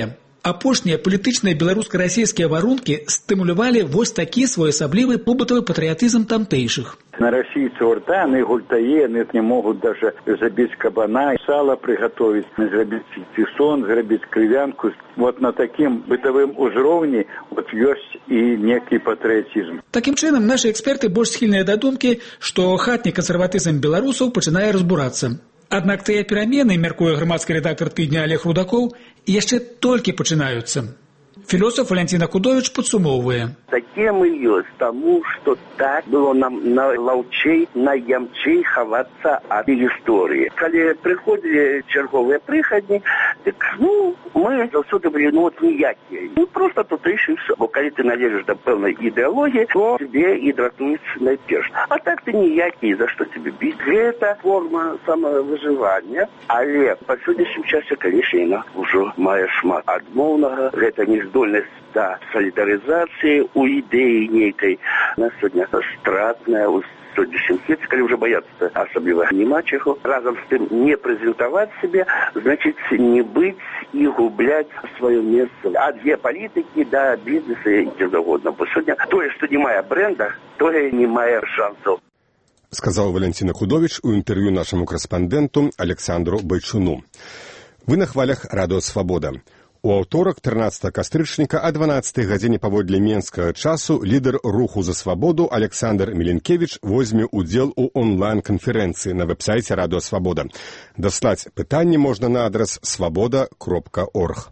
Апошнія палітычныя беларуска-расійскія варункі стымулявалі вось такі своеасаблівы побытавы патрыятызм тамтэйшых. На расійцаў рта, яны гультае, яны не могуць даже забіць кабана, сала приготовить, зрабіць цісон, зрабіць крывянку. Вот на такім бытавым узроўні вот ёсць і некі патрыятызм. Такім чынам, нашы эксперты больш схільныя да думкі, што хатні кансерватызм беларусаў пачынае разбурацца. Аднак тыя перамены, мяркуе грамадскі рэдактар тыдня Олег Рудакоў, яшчэ толькі пачынаюцца. Філософ Валентина Кудович подсумовывая. Такие мы есть тому, что так было нам на лаўчей, на ямчей ховаться от истории. Когда приходили черговые приходни, так, ну, мы всюду были, ну, вот ніякие. Ну, просто тут и все. Бо когда ты належишь до певной идеологии, то тебе и дратуется найперш. А так ты ніякий, за что тебе бить. Это форма самовыживания. Але по сегодняшнему часу, конечно, уже мае шмат адмоўнага. Это не здольность до солидаризации у идеи некой. Она сегодня стратная, у сённяшнім свеце, калі уже бояться особливо нема чего. Разом с тем не презентовать себе, значит не быть и гублять свое место. От геополитики до бизнеса и где угодно. Бо сегодня то, что не мая бренда, то и не мая шансов. Сказал Валентина Худович у интервью нашему корреспонденту Александру Байчуну. Вы на хвалях Радио Свобода. У аўторак трынаццатага кастрычніка о дванаццатай гадзіне паводле менскага часу лідар руху за свабоду Александр Міленкевіч возьме удзел у онлайн-канферэнцыі на веб-сайце Радио Свобода. Даслаць пытанні можна на адрес свобода кропка орг.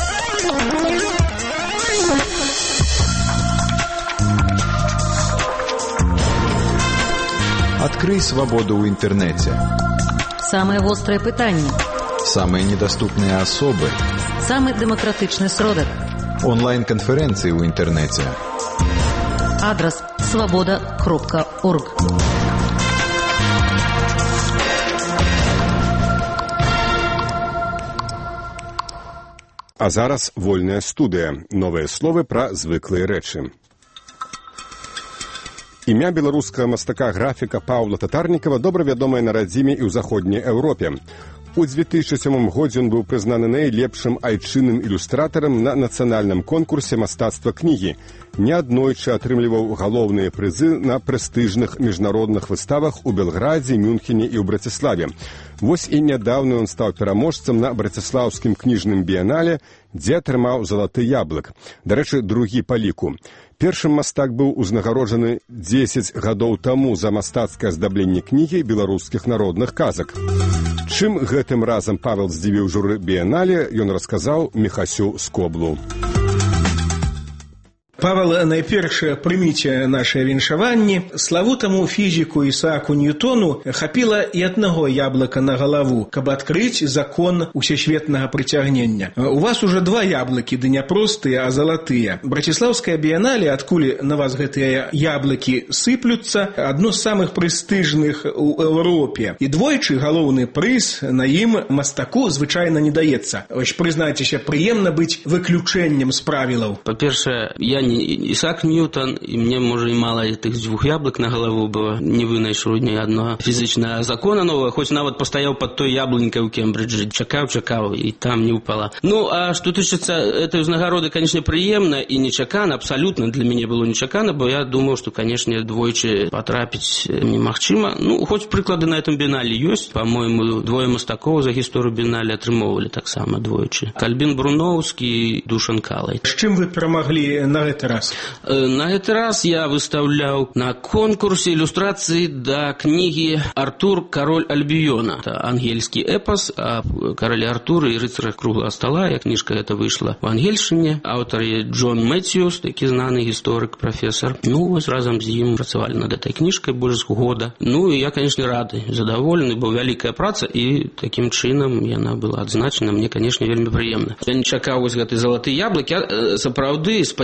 Открый свободу ў інтэрнэце. Самые острые пытанні. Самые недоступные особы. Самый демократичный сродок. Онлайн-конференции в интернете. Адрес свобода кропка орг. А зараз вольная студыя. Новыя словы пра звыклыя рэчы. Імя беларускага мастака-графіка Паўла Татарнікава добра вядомае на радзіме і ў заходняй Еўропе. У дзве тысячы сёмым годзе ён быў прызнаны найлепшым айчынным ілюстратарам на нацыянальным конкурсе мастацтва кнігі. Неаднойчы атрымліваў галоўныя прызы на прэстыжных міжнародных выставах у Белградзе, Мюнхене і ў Браціславе. Вось і нядаўна ён стаў пераможцам на браціслаўскім кніжным біянале, дзе атрымаў залаты яблык. Дарэчы, другі па ліку. Першым мастак быў узнагароджаны дзесяць гадоў таму за мастацкае аздабленне кнігі беларускіх народных казак. Чым гэтым разам Павел здзівіў журы біянале, ён расказаў Міхасю Скоблу. Павел, найперш прыміце наше віншаванні. Славутаму фізіку Ісааку Ньютону хапіла і аднаго яблыка на галаву, каб адкрыць закон усесветнага прыцягнення. У вас уже два яблыкі, ды не простыя, а залатыя. Браціслаўская біянале, адкуль на вас гэтыя яблыкі сыплюцца, адно з самых прэстыжных у Еўропе. І двойчы галоўны прыз на ім мастаку звычайна не даецца. Ось, прызнайцеся, прыемна быць выключэннем з правілаў. Па-першае, я не Исаак Ньютон, и мне, может, и мало этих двух яблок на голову было, не вынайшов ни одного физичного закона нового, хоть навод постоял под той яблонькой у Кембриджа, чакал, чакал, и там не упала. Ну, а что тычется этой узнагороды, конечно, приемно и не чакано, абсолютно для меня было не чакано, бо я думал, что, конечно, двойче потрапить немагчыма. Ну, хоть приклады на этом бинале есть, по-моему, двое мастаков за историю бинале отрымовывали так само двойче. Кальбин Бруновский и Душан Калай. С чем вы промогли на это раз? На этот раз я выставлял на конкурсе иллюстрации до книги «Артур, король Альбиона». Это ангельский эпос о короле Артуре и рыцарях круглого стола. И книжка эта вышла в ангельщине. Автор Джон Мэтьюс, такий знаний историк, профессор. Ну, вот разом с ним працевали над этой книжкой больше года. Ну, и я, конечно, рад, задоволенный, была великая праца, и таким чином она была отзначена. Мне, конечно, вельми приемно. Я не чакал вот этой золотые яблоки. Я, сапраўды, спадзяваўся,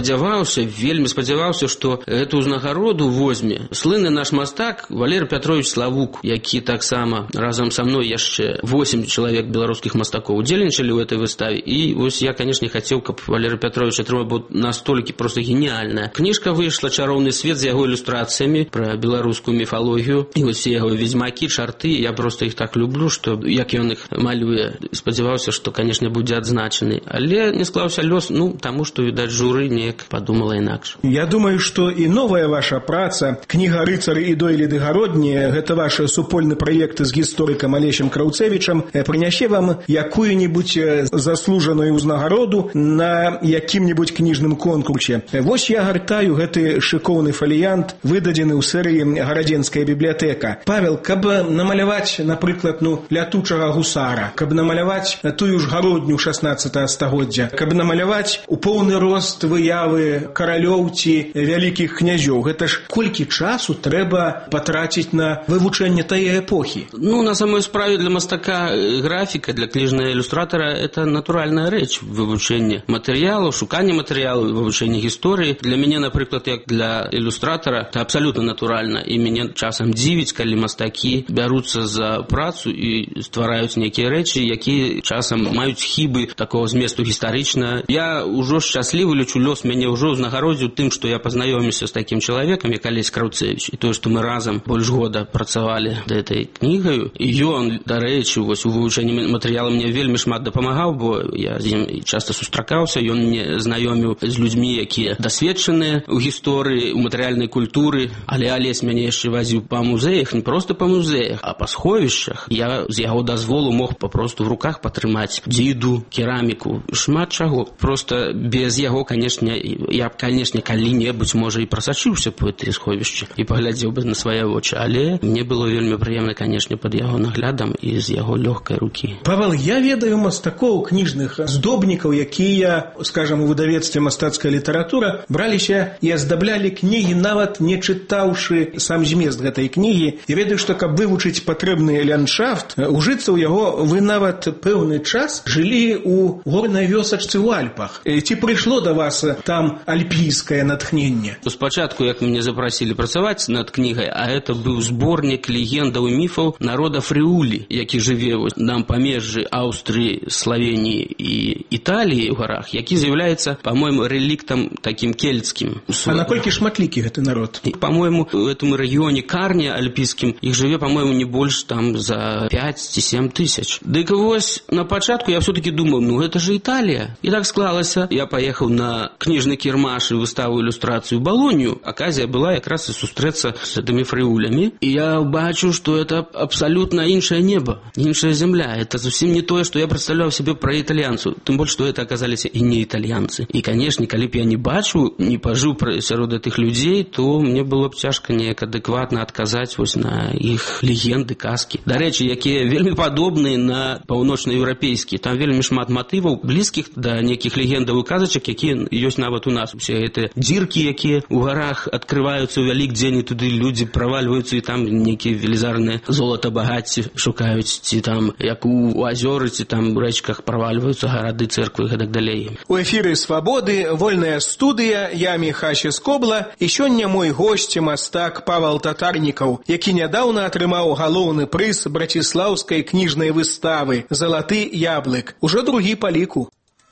спадзяваўся, вельмі спадзяваўся, што гэту ўзнагароду возьме слыны наш мастак Валерий Пятрович Славук, які таксама разам са мной яшчэ восемь чалавек беларускіх мастакоў удзельнічалі ў этой выставе. І вось я, канешне, хацеў, каб Валерий Пятрович атрымаў, бо настолькі проста геніальная. Кніжка выйшла «Чароўны свет» з яго ілюстрацыямі пра беларускую міфалогію. І вось все яго ведзьмакі, чарты, я проста іх так люблю, што як ён іх малюе. Спадзяваўся, што, канешне, будзе адзначаны. Але не склаўся лёс, ну, таму што, відаць, журы неяк падумала інакш. Я думаю, што і новая ваша праца, кніга «Рыцары і дойліды гароднія», гэта ваш супольны праект з гісторыкам Алесем Краўцевічам, прынясе вам якую-нибудь заслужаную ўзнагароду на якім-нибудь кніжным конкурсе. Вось я гартаю гэты шыкоўны фаліянт, выдадзены ў серыі «Гарадзенская бібліятэка». Павел, каб намаляваць, напрыклад, ну, лятучага гусара, каб намаляваць тую ж гародню шаснаццатага стагоддзя, каб намаляваць у поўны рост выявы каралёў ці вялікіх князёў, гэта ж колькі часу трэба патраціць на вывучэнне тае эпохі? Ну, на самой справе для мастака графіка, для кніжнага ілюстратара это натуральная рэч, вывучэнне матэрыялаў, шуканне матэрыялаў, вывучэнне гісторыі. Для мяне, напрыклад, як для ілюстратара, это абсалютна натуральна, і мяне часам дзівіць, калі мастакі бяруцца за працу і ствараюць нейкія рэчы, якія часам маюць хібы такого зместу гістарычна. Я ўжо шчаслівы, лічу, лёс мяне ўжо ўзнагародзіў тым, што я пазнаёміўся з такім чалавекам, як Алесь Краўцевіч, і тое, што мы разам больш года працавалі над этой кнігаю. І ён, дарэчы, вось у вывучэнні матэрыялу мне вельмі шмат дапамагаў, бо я з ім часта сустракаўся, ён мне знаёміў з людзьмі, якія дасведчаныя ў гісторыі, у матэрыяльнай культуры, але Алесь мяне яшчэ вазіў па музеях, не проста па музеях, а па сховішчах. Я з яго дазволу мог папросту в руках патрымаць дзіду, кераміку, шмат чаго. Просто без яго, канешне, я б, канешне, калі-небудзь, можа, і прасачыўся па гэтыя сховішчы і паглядзеў бы на свае вочы, але мне было вельмі прыемна, канешне, пад яго наглядам і з яго лёгкай рукі. Павел, я ведаю мастакоў, кніжных здобнікаў, якія, скажам, у выдавецтве «Мастацкая літаратура» браліся і аздаблялі кнігі, нават не чытаўшы сам змест гэтай кнігі. Я ведаю, што каб вывучыць патрэбны ландшафт, ужыцца ў яго, вы нават пэўны час жылі ў горнай вёсачцы ў Альпах. Ці прыйшло да вас там альпійскае натхненне? Спачатку, як мяне запрасілі працаваць над кнігай, а это быў зборнік легендаў і міфаў народа Фрыулі, які жыве на памежжы Аўстрыі, Славеніі і Італіі ў гарах, які з'яўляецца, па-мойму, рэліктам такім кельцкім. А наколькі шматлікі гэты народ? І, па-мойму, у гэтым рэгіёне Карне альпійскім іх жыве, па-мойму, не больш там за пяць ці сем тысяч. Дык вось на пачатку я все-таки думаў, ну гэта ж Італія. І так склалася. Я паехаў на кніжны кірмаш і выставу ілюстрацыю Балонію. Аказія была якраз і сустрэцца з гэтымі фрыулямі. І я бачу, што это абсалютна іншае неба, іншая земля. Это зусім не тое, што я прадстаўляў сябе пра італьянцу. Тым больш, што это аказаліся і не італьянцы. І, канешне, калі б я не бачыў, не пажыў сярод гэтых людзей, то мне было б цяжка неяк адэкватна адказаць вось на іх легенды, казкі. Дарэчы, якія вельмі падобныя на паўночнаеўрапейскія. Там вельмі шмат матываў, блізкіх да нейкіх легендаў і казачак, якія ёсць нават у нас. Усе гэтыя дзіркі, якія ў гарах адкрываюцца ў Вялікдзень, і туды людзі правальваюцца, і там нейкія велізарныя золата багацці шукаюць, ці там, як у азёры, ці там у рэчках правальваюцца гарады, цэрквы і гэтак далей. У эфіры «Свабоды», вольная студыя, я Міхася Скобла, і сёння мой госць, мастак Павел Татарнікаў, які нядаўна атрымаў галоўны прыз браціслаўскай кніжнай выставы «Залаты яблык». Ужо другі па ліку.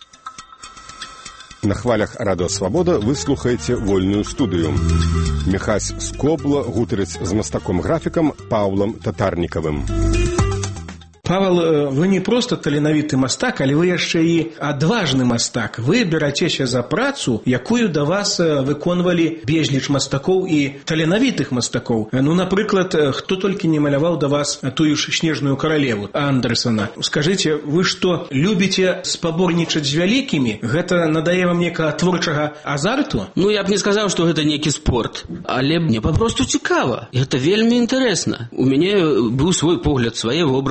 На хвалях радыё «Свабода» вы слухаеце вольную студыю. Міхась Скобла гутарыць з мастаком-графікам Паўлам Татарнікавым. Павел, вы не просто таленавіты мастак, але вы яшчэ і адважны мастак. Вы берацеся за працу, якую да вас выконвалі безліч мастакоў і таленавітых мастакоў. Ну, напрыклад, хто толькі не маляваў да вас тую ж «Снежную каралеву» Андерсона. Скажыце, вы што, любіце спаборнічаць з вялікімі? Гэта надае вам некага творчага азарту? Ну, я б не сказаў, што гэта нейкі спорт, але мне папросту цікава. Гэта вельмі інтарэсна. У мяне быў свой погляд, свае вобразы.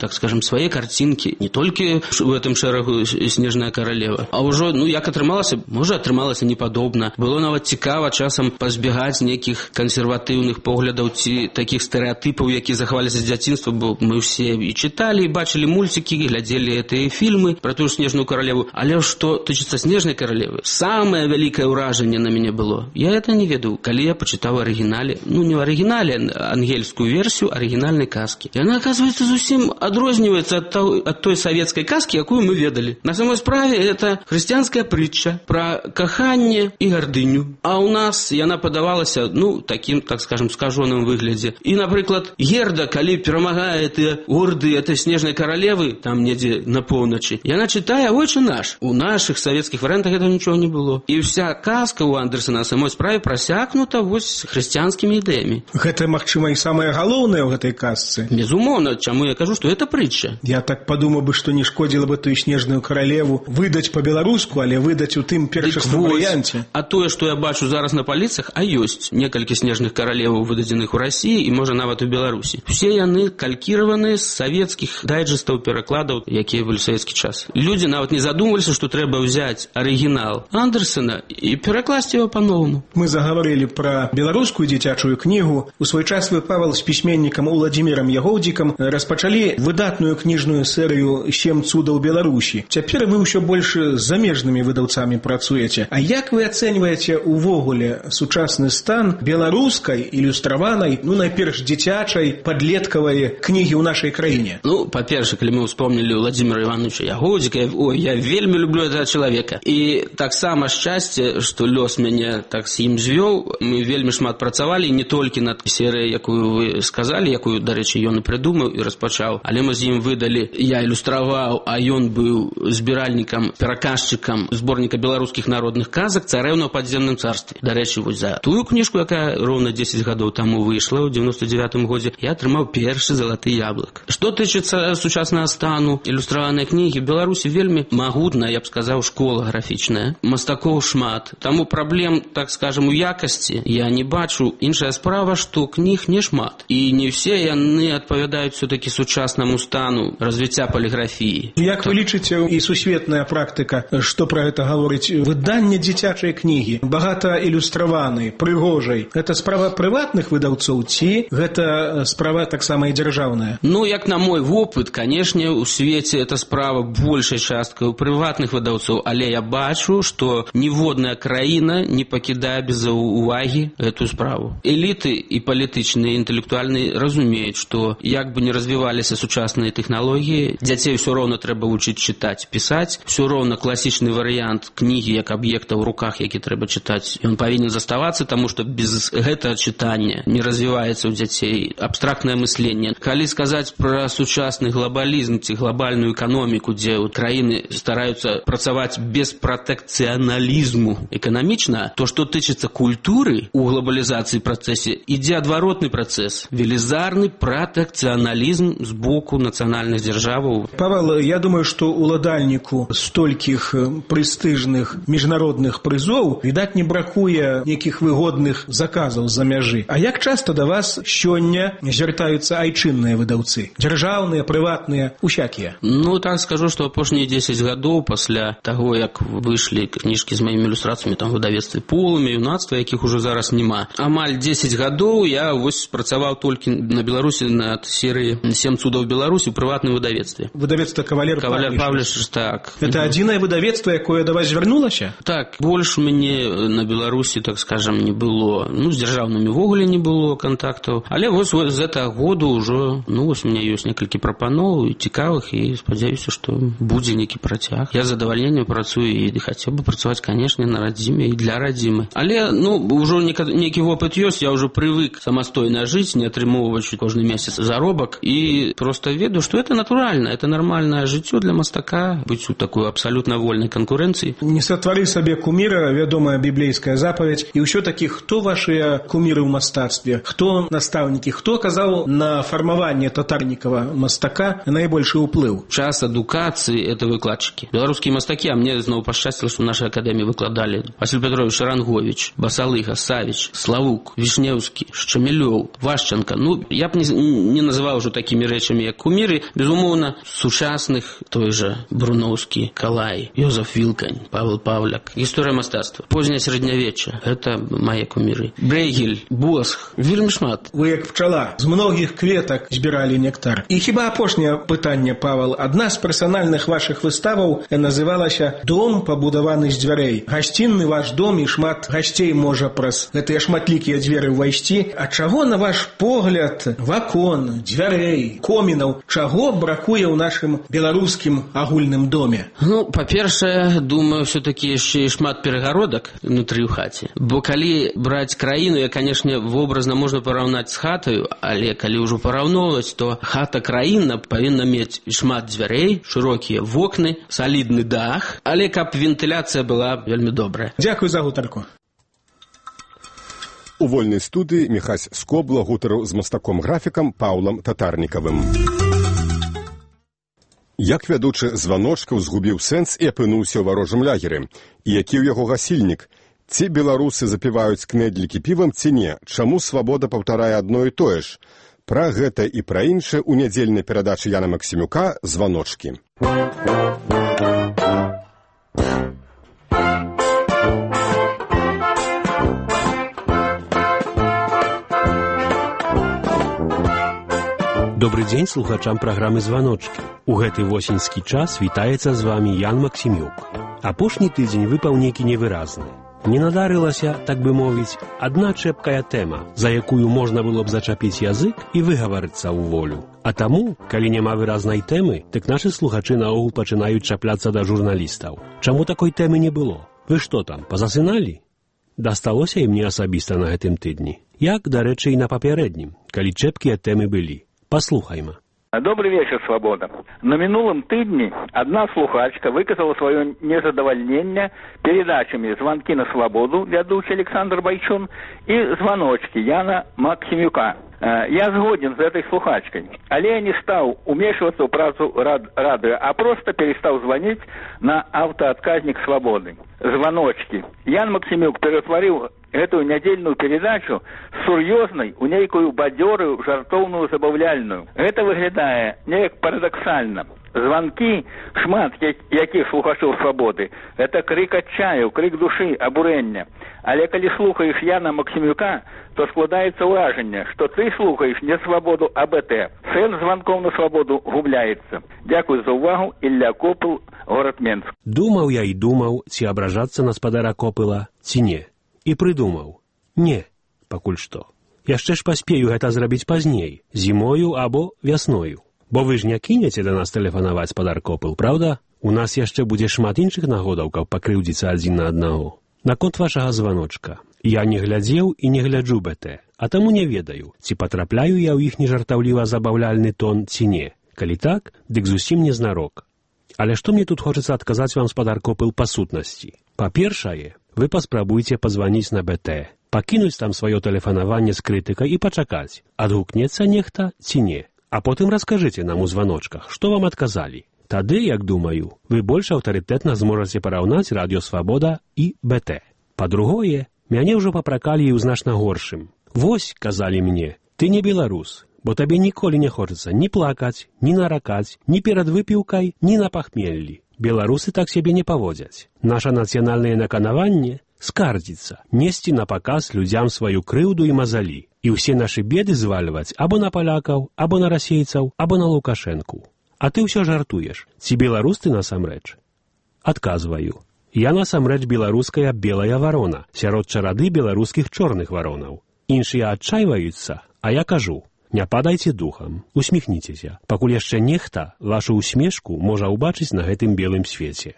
так скажем, свае карцінкі, не толькі в этом шэрагу снежная каралева, а ўжо, ну, як атрымалася, можа, атрымалася непадобна. Было нават цікава часам пазбегаць нейкіх кансерватыўных поглядаў ці такіх стэрэатыпаў, якія захаваліся з дзяцінства, бо мы ўсе і чыталі, і бачылі мульцікі, і глядзелі гэтыя фільмы про тую снежную каралеву. Але што тычыцца снежнай каралевы, самае вялікае ўражанне на мяне было. Я это не ведаў, калі я пачытаў арыгінале, ну, не в арыгінале, а ангельскую версію арыгінальнай казкі. Яна, оказывается, зусім адрозніваецца ад, ад той савецкай казкі, якую мы ведалі. На самой справе это хрысціянская прытча про каханне і гардыню. А ў нас яна падавалася, ну, таким, так скажем, скажоным выглядзе. І, напрыклад, Герда, калі перамагае ты орды этой снежнай каралевы, там недзе на поўначы, яна чытае «Отче наш». У наших савецкіх варыянтах этого нічого не было. І вся казка ў Андерсена на самой справе прасякнута вось хрысціянскімі ідэямі. Гэта, магчыма, і самае галоўнае ў гэтай казцы. Безумоўна, чаму я кажу, што это прытча. Я так падумаў бы, што не шкодзіла бы тую снежную каралеву выдаць па-беларуску, але выдаць у тым першасным варыянце. А тое, што я бачу зараз на паліцах, а ёсць некалькі снежных каралеваў, выдадзеных у Расіі і, можа, нават у Беларусі. Все яны калькіраваны з савецкіх дайджэстаў, перакладаў, якія былі ў савецкі час. Людзі нават не задумваліся, што трэба ўзяць арыгінал Андерсена і перакласці яго па-новаму. Мы загаварылі пра беларускую дзіцячую кнігу. У свой час вы, Павел, з пісьменнікам Уладзімірам Ягоўдзікам распачалі выдатную кніжную серыю «Сем цудаў Беларусі». Цяпер вы ўсё больш з замежнымі выдаўцамі працуеце. А як вы ацэньваеце увогуле сучасны стан беларускай ілюстраванай, ну, найперш дзіцячай, падлеткавай кнігі ў нашай краіне? Ну, па-перша, калі мы ўспомнілі Уладзіміра Івановича Ягоўдзіка, ой, я вельмі люблю этого чалавека. І таксама шчасце, што лёс мяне так з ім звёў, мы вельмі шмат працавалі, не толькі над серыяй, якую вы сказалі, якую, дарэчы, ён і прыдумаў і распачаў, але мы з ім выдалі, я ілюстраваў, а ён быў збіральнікам, пераказчыкам зборніка беларускіх народных казак «Царэўна ў падземным царстве». Дарэчы, вось за тую кніжку, якая роўна дзесяць гадоў таму выйшла ў девяносто девятым годзе, я атрымаў першы залаты яблык. Што тычыцца сучаснага стану ілюстраванай кнігі, в Беларусі вельмі магутная, я б сказаў, школа графічная. Мастакоў шмат. Таму праблем, так скажем, у якасці я не бачу. Іншая справа, што кніг не шмат. І не все яны адпавядаюць все-таки сучаснаму стану развіцця поліграфіі. Як так. Вы лічыце, і сусветная практыка, што пра гэта гаворыць? Выданне дзіцячай кнігі, багата ілюстраванай, прыгожай. Гэта справа прыватных выдаўцоў ці гэта справа таксама і дзяржаўная? Ну, як на мой вопыт, канешне, у свеце это справа большай часткай у прыватных выдаўцоў, але я бачу, што ніводная краіна не пакідае без увагі гэтую справу. Эліты і палітычныя, інтэлектуальныя разумеюць, што як бы не развіваліся сучасныя тэхналогіі, дзяцей усё роўна трэба вучыць чытаць, пісаць, усё роўна класічны варыянт кнігі як аб'екта ў руках, які трэба чытаць, ён павінен заставацца, таму што без гэтага чытання не развіваецца ў дзяцей абстрактнае мысленне. Калі сказаць пра сучасны глобалізм ці глобальную эканоміку, дзе краіны стараюцца працаваць без пратэкцыяналізму эканамічна, то што тычыцца культуры у глобалізацыі працэсе, ідзе адваротны працэс, велізарны пратэкцыяналізм з боку нацыянальных дзяржаваў. Павел, я думаю, што уладальніку столькіх прэстыжных міжнародных прызоў, відаць, не бракуе нейкіх выгодных заказаў з-за мяжы. А як часта да вас сёння звяртаюцца айчынныя выдаўцы? Дзяржаўныя, прыватныя, усякія? Ну, так скажу, што апошнія дзесяць гадоў пасля таго, як выйшлі кніжкі з маімі ілюстрацыямі там выдавецтве «Полымя», «Юнацтва», якіх ужо зараз няма. Амаль дзесяць гадоў я вось працаваў толькі на Беларусі над серыяй «Сем цудаў Беларусі» ў прыватным выдавецтве. Выдавецтва «Кавалер Кавалер Павліш», так. Это адзінае выдавецтва, якое да вас звярнулася? Так, больш у мяне на Беларусі, так скажам, не было. Ну, з дзяржаўнымі ввогуле не было контактаў. Але вось з гэтага году ўжо, ну, вось у мяне ёсць некалькі прапаноў цікавых і спадзяюся, што будзе нейкі працяг. Я з задавальненнем працую і хацеў бы працаваць, канешне, на радзіме і для радзімы. Але, ну, ўжо нейкі вопыт ёсць, я ўжо прывык самастойна жыць, не атрымоўваць кожны месяц заробак і проста ведаю, што это натуральна, это нармальнае жыццё для мастака, быць у такой абсалютна вольнай канкурэнцыі. Не сатвары сабе куміра, вядомая біблейская запаведь, і ўсё-такі хто вашыя куміры ў мастацтве, хто настаўнікі, хто аказаў на фармаванне татарнікава мастака найбольшы ўплыў? Час адукацыі – это выкладчыкі. Беларускія мастакі, а мне зноў пашчасціла, што ў нашай акадэміі выкладалі Васіль Петрович Шарангович, Басалыга, Савіч, Славук, Вішнеўскі, Шчамілёў, Вашченка. Ну, я б не, не называў ужо такімі рэчамі, як куміры, безумоўна, сучасных, той жа Бруноўскі, Калай, Ёзеф Вілкань, Павел Павляк. Гісторыя мастацтва, позняе сярэднявечча, гэта мае куміры. Брейгель, Босх, вельмі шмат. Вы як пчала, з многіх кветак збіралі нектар. І хіба апошняе пытанне, Павел, адна з персанальных вашых выставаў называлася «Дом, пабудаваны з дзвярэй». Гасцінны ваш дом і шмат гасцей можа праз гэтыя шматлікія дзверы ўвайсці. А чаго, на ваш погляд, вакон, дзвярэй, комінаў, чаго бракуе ў нашым беларускім агульным доме? Ну, па-першае, думаю, все-таки яшчэ і шмат перагародак внутры ў хаце. Бо калі браць краіну, я, канешне, вобразна можна параўнаць з хатаю, але калі ўжо параўноўваць, то хата-краіна павінна мець шмат дзвярэй, шырокія вокны, салідны дах, але каб вентыляцыя была вельмі добрая. Дзякуй за гутарку. У вольнай студыі Міхась Скобла гутарыў з мастаком-графікам Паўлам Татарнікавым. Як вядучы званочкаў згубіў сэнс і апынуўся ў варожым лагеры? І які ў яго гасільнік? Ці беларусы запіваюць кнэдлікі півам, ці не? Чаму свабода паўтарае адно і тое ж? Пра гэта і пра іншае ў нядзельнай перадачы Яна Максімюка «Званочкі». Добрый дзень слухачам праграмы «Званочкі». У гэты восеньскі час вітаецца з вамі Ян Максімюк. Апошні тыдзень выпаў нейкі невыразны. Не надарылася, так бы мовіць, адна чэпкая тэма, за якую можна было б зачапіць язык і выгаварыцца ў волю. А таму, калі няма выразнай тэмы, так нашы слухачы наогул пачынаюць чапляцца да журналістаў. Чаму такой тэмы не было? Вы што там, пазасыналі? Дасталося і мне асабіста на гэтым тыдні. Як, дарэчы, і на папярэднім, калі чэпкія тэмы былі. Паслухайма. Добрый вечер, Свобода. На минулом тыдні одна слухачка выказала свое незадовольнение передачами «Звонки на свободу», ведущий Александр Байчун, и «Звоночки» Яна Максимюка. Я згоден з этой слухачкой, але я не стал умешиваться в працу радио, а просто перестал звонить на автоотказник «Свободы». «Звоночки». Ян Максимюк перетворил эту недельную передачу з сур'ёзнай у нейкую бадзёрую, жартоўную, забаўляльную. Гэта выглядае неяк парадаксальна. Звонки, шмат якіх слухачоў свабоды, это крик адчаю, крик душы, абурэння. Але калі слухаеш Яна Максімюка, то складаецца ўражанне, што ты слухаеш не свабоду, а БТ. Сэнс званкоў на свабоду губляецца. Дзякуй за ўвагу, Ілля Копыл, горад Менск. Думаў я і думаў, ці абражацца на спадара Копыла, ці не. І прыдумаў. Не, пакуль што. Яшчэ ж паспею гэта зрабіць пазней, зімою або вясною. Бо вы ж не кінеце да нас тэлефанаваць, спадар Копыл, праўда? У нас яшчэ будзе шмат іншых нагодаў, каб пакрыўдзіцца адзін на аднаго. Наконт вашага званочка. Я не глядзеў і не гляджу БТ, а таму не ведаю, ці патрапляю я ў іх нежартаўліва забаўляльны тон, ці не. Калі так, дык зусім не знарок. Але што мне тут хочацца адказаць вам, спадар Копыл, па сутнасці? Па-першае, вы паспрабуйце пазваніць на БТ, пакінуць там сваё тэлефанаванне з крытыкай і пачакаць, адгукнецца нехта ці не. А потым раскажыце нам у званочках, што вам адказалі. Тады, як думаю, вы больш аўтарытэтна зможаце параўнаць радыё «Свабода» і БТ. Па-другое, мяне ўжо папракалі і ў значна горшым. Вось, казалі мне, ты не беларус, бо табе ніколі не хочацца ні плакаць, ні наракаць, ні перад выпіўкай, ні на пахмеллі. Беларусы так сябе не паводзяць. Наша нацыянальнае наканаванне скардзіцца, несці на паказ людзям сваю крыўду і мазалі, і ўсе нашы беды звальваць або на палякаў, або на расейцаў, або на Лукашэнку. А ты ўсё жартуеш, ці беларус ты насамрэч? Адказваю. Я насамрэч беларуская белая варона, сярод чарады беларускіх чорных варонаў. Іншыя адчайваюцца, а я кажу, не падайце духам, усміхніцеся, пакуль яшчэ нехта вашу усмешку можа ўбачыць на гэтым белым свеце.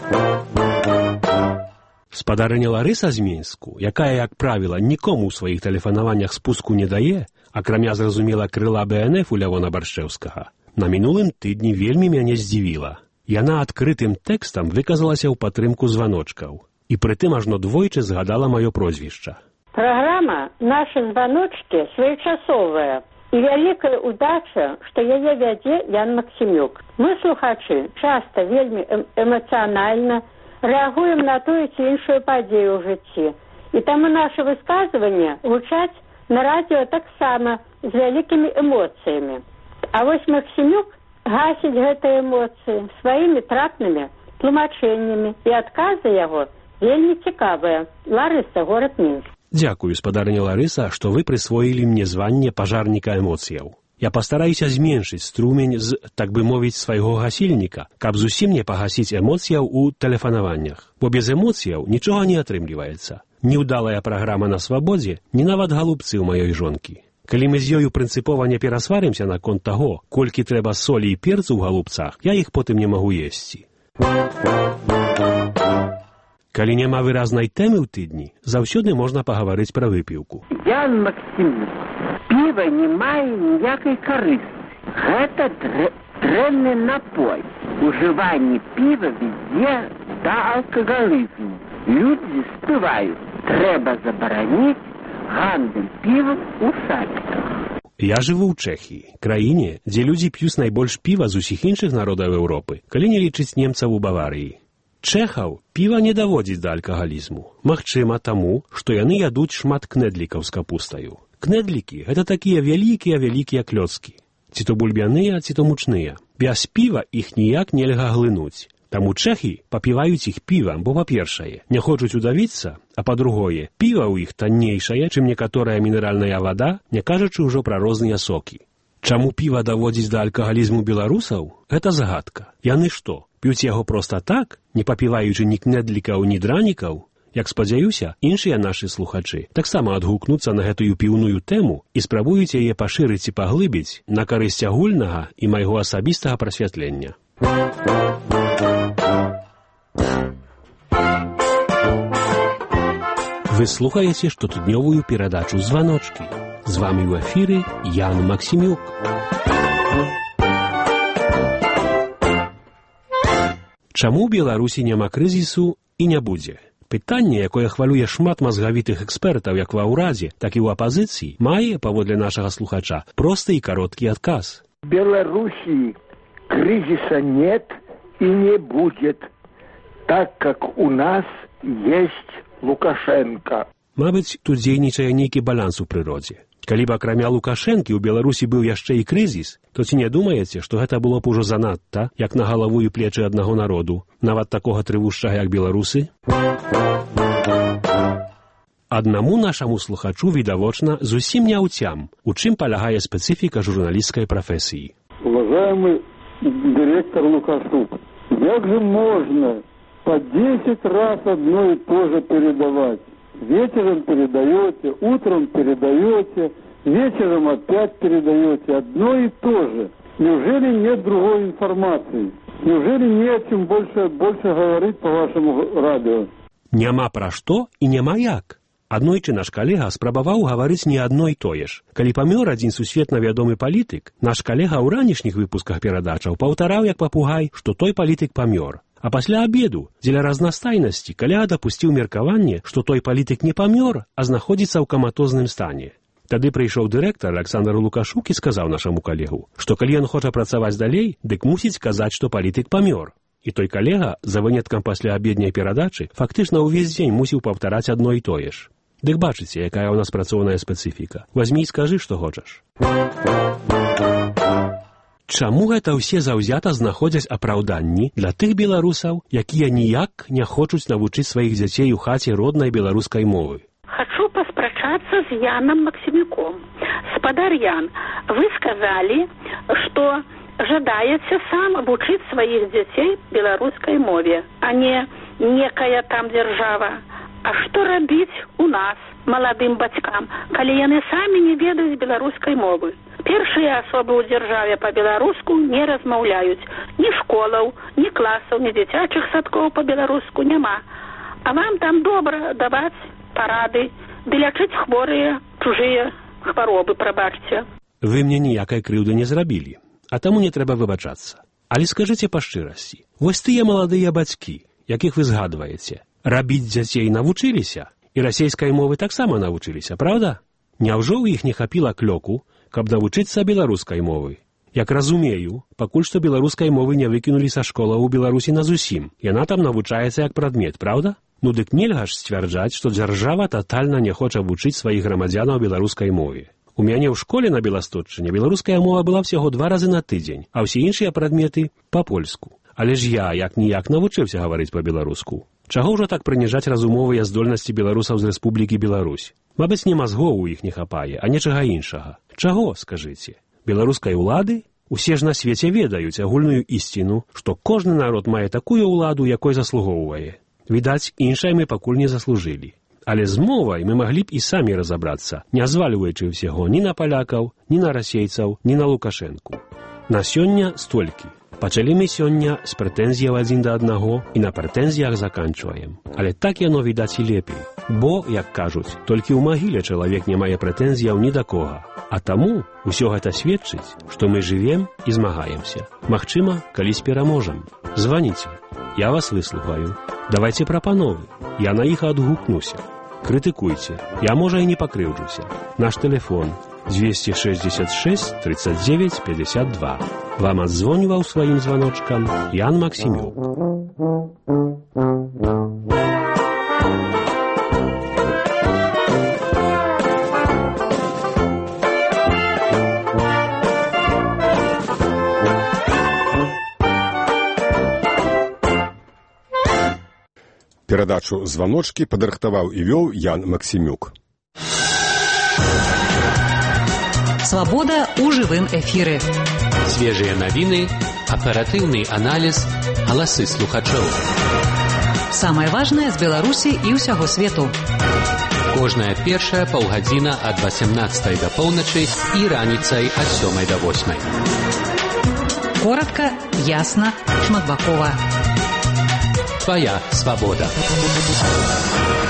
Спадарыня Ларыса з Менску, якая, як правіла, нікому ў сваіх тэлефанаваннях спуску не дае, акрамя, зразумела, крыла Бэ Эн Эф у Лявона Баршчэўскага, на мінулым тыдні вельмі мяне здзівіла. Яна адкрытым тэкстам выказалася ў падтрымку званочкаў, і прытым ажно двойчы згадала маё прозвішча. Праграма «Нашы званочкі» своечасовая, і вялікая ўдача, што яе вядзе Ян Максімюк. Мы, слухачы, часта вельмі эм эмацыянальна рэагуем на тую ці іншую падзею ў жыцці. І таму нашы высказванні гучаць на радыё таксама з вялікімі эмоцыямі. А вось Максімюк гасіць гэтыя эмоцыі сваімі трапнымі тлумачэннямі, і адказы яго вельмі цікавыя. Ларыса, горад Мінск. Дзякую, спадарыня Ларыса, што вы прысвоілі мне званне пажарніка эмоцыяў. Я пастараюся зменшыць струмень з, так бы мовіць, свайго гасільніка, каб зусім не пагасіць эмоцыяў у тэлефанаваннях. Бо без эмоцыяў нічога не атрымліваецца. Ні ўдалая праграма на свабодзе, ні нават галубцы ў маёй жонкі. Калі мы з ёю прынцыпова не перасварымся наконт таго, колькі трэба солі і перцу ў галубцах, я іх потым не магу есці. Калі няма выразнай тэмы ў тыдні, заўсёды можна пагаварыць пра выпіўку. Ян Максимович, піва не мае ніякай карысці. Гэта дрэнны напой. Ужыванне піва вядзе да алкагалізму. Людзі спяваюць, трэба забараніць гандаль півам у садках. Я жыву ў Чэхіі, краіне, дзе людзі п'юць найбольш піва з усіх іншых народаў Еўропы, калі не лічыць немцаў у Баварыі. Чэхаў піва не даводзіць да алкагалізму. Магчыма, таму, што яны ядуць шмат кнедлікаў з капустаю. Кнедлікі – гэта такія вялікія-вялікія клёцкі. Ці то бульбяныя, ці то мучныя. Без піва іх ніяк нельга глынуць. Таму чэхі папіваюць іх півам, бо, па-першае, не хочуць удавіцца, а па-другое, піва ў іх таннейшае, чым некаторая мінеральная вада, не кажучы ўжо пра розныя сокі. Чаму піва даводзіць да алкагалізму беларусаў? Гэта загадка. Яны што, п'юць яго проста так, не папіваючы ні кнедлікаў, ні дранікаў? Як спадзяюся, іншыя нашы слухачы таксама адгукнуцца на гэтую піўную тэму і спрабуюць яе пашырыць і паглыбіць на карысць агульнага і майго асабістага прасвятлення. Вы слухаеце штотыднёвую перадачу «Званочкі». З вамі ў эфіры Ян Максімюк. Чаму ў Беларусі няма крызісу і не будзе? Пытанне, якое хвалюе шмат мазгавітых экспертаў як ва ўрадзе, так і ў апазіцыі, мае, паводле нашага слухача, просты і кароткі адказ. В Беларуси кризиса нет и не будет, так как у нас есть Лукашенко. Мабыць, тут дзейнічае нейкі баланс у прыродзе. Калі б акрамя Лукашэнкі ў Беларусі быў яшчэ і крызіс, то ці не думаеце, што гэта было б ужо занадта, як на галаву і плечы аднаго народу, нават такога трывушчага, як беларусы? Аднаму нашаму слухачу відавочна зусім не ўцям, у чым палягае спецыфіка журналісцкай прафесіі. Уважаемый директор Лукашук, как же можно по десять раз одно и то же передавать? Вечером передаете, утром передаете, вечером опять передаете одно и то же. Неужели нет другой информации? Неужели не о чем больше, больше говорить по вашему радио? Няма пра што і няма як. Аднойчы наш калега спрабаваў гаварыць не адно і тое ж. Калі памёр адзін сусветна вядомы палітык, наш калега ў ранішніх выпусках перадачаў паўтараў як папугай, што той палітык памёр. А пасля абеду, дзеля разнастайнасці, каляга дапусціў меркаванне, што той палітык не памёр, а знаходзіцца ў каматозным стане. Тады прыйшоў дырэктар Александр Лукашук і сказаў нашаму калегу, што калі ён хоча працаваць далей, дык мусіць казаць, што палітык памёр. І той калега, за выняткам пасля абедняй перадачы, фактычна ўвесь дзень мусіў паўтараць адно і тое ж. Дык бачыце, якая ў нас працоўная спецыфіка. Вазьмі і скажы, што хочаш. Чаму гэта ўсе заўзята знаходзяць апраўданні для тых беларусаў, якія ніяк не хочуць навучыць сваіх дзяцей у хаце роднай беларускай мовы? Хочу паспрачацца з Яном Максимюком. Спадар Ян, вы сказали, что жадаете сам обучить своих детей белорусской мове, а не некая там держава. А што рабіць у нас, маладым бацькам, калі яны самі не ведаюць беларускай мовы? Першыя асобы ў дзяржаве па-беларуску не размаўляюць. Ні школаў, ні класаў, ні дзіцячых садкоў па-беларуску няма. А вам там добра даваць парады, ды лячыць хворыя, чужыя хваробы, прабачце. Вы мне ніякай крыўды не зрабілі, а таму не трэба выбачацца. Але скажыце па шчырасці, вось тыя маладыя бацькі, якіх вы згадваеце, рабіць дзяцей навучыліся, і расейскай мовы таксама навучыліся, правда? Няўжо ў іх не хапіла клёку, каб навучыцца беларускай мовы? Як разумею, пакуль што беларускай мовы не выкінулі са школаў у Беларусі назусім. Яна там навучаецца як прадмет, правда? Ну дык нельга ж сцвярджаць, што дзяржава татальна не хоча вучыць сваіх грамадзянаў беларускай мове. У мяне ў школе на Беластотчыне беларуская мова была всяго два разы на тыдзень, а ўсе іншыя прадметы па-польску. Але ж я, як-ніяк, навучыўся гаварыць па-беларуску. Чаго ўжо так прыніжаць разумовыя здольнасці беларусаў з Рэспублікі Беларусь? Мабыць, не мазгоў у іх не хапае, а нечага іншага. Чаго, скажыце? Беларускай улады? Усе ж на свеце ведаюць агульную ісціну, што кожны народ мае такую ўладу, якой заслугоўвае. Відаць, іншай мы пакуль не заслужылі. Але з мовай мы маглі б і самі разабрацца, не звальваючы ўсяго ні на палякаў, ні на расейцаў, ні на Лукашэнку. На сёння столькі. Пачалі мы сёння з прэтэнзіяў адзін да аднаго і на прэтэнзіях заканчваем. Але так яно відаць і лепей. Бо, як кажуць, толькі ў магіле чалавек не мае прэтэнзіяў ні да кога. А таму ўсё гэта сведчыць, што мы жывем і змагаемся. Магчыма, калісь пераможам. Званіце. Я вас выслухаю. Давайце прапановы. Я на іх адгукнуся. Крытыкуйце. Я, можа, і не пакрыўджуся. Наш тэлефон двести шестьдесят шесть тридцать девять пятьдесят два. Вам адзвоньваў сваім званочкам Ян Максімюк. Перадачу «Званочкі» падрыхтаваў і вёў Ян Максімюк. Свобода у жывым эфіры. Свежыя навіны, аператыўны аналіз, галасы слухачоў. Самае важнае з Беларусі і ўсяго свету. Кожная першая паўгадзіна ад васямнаццатай да поўначы і раніцай ад сёмай да восьмай. Коротка, ясна, шматбакова. Твоя свобода.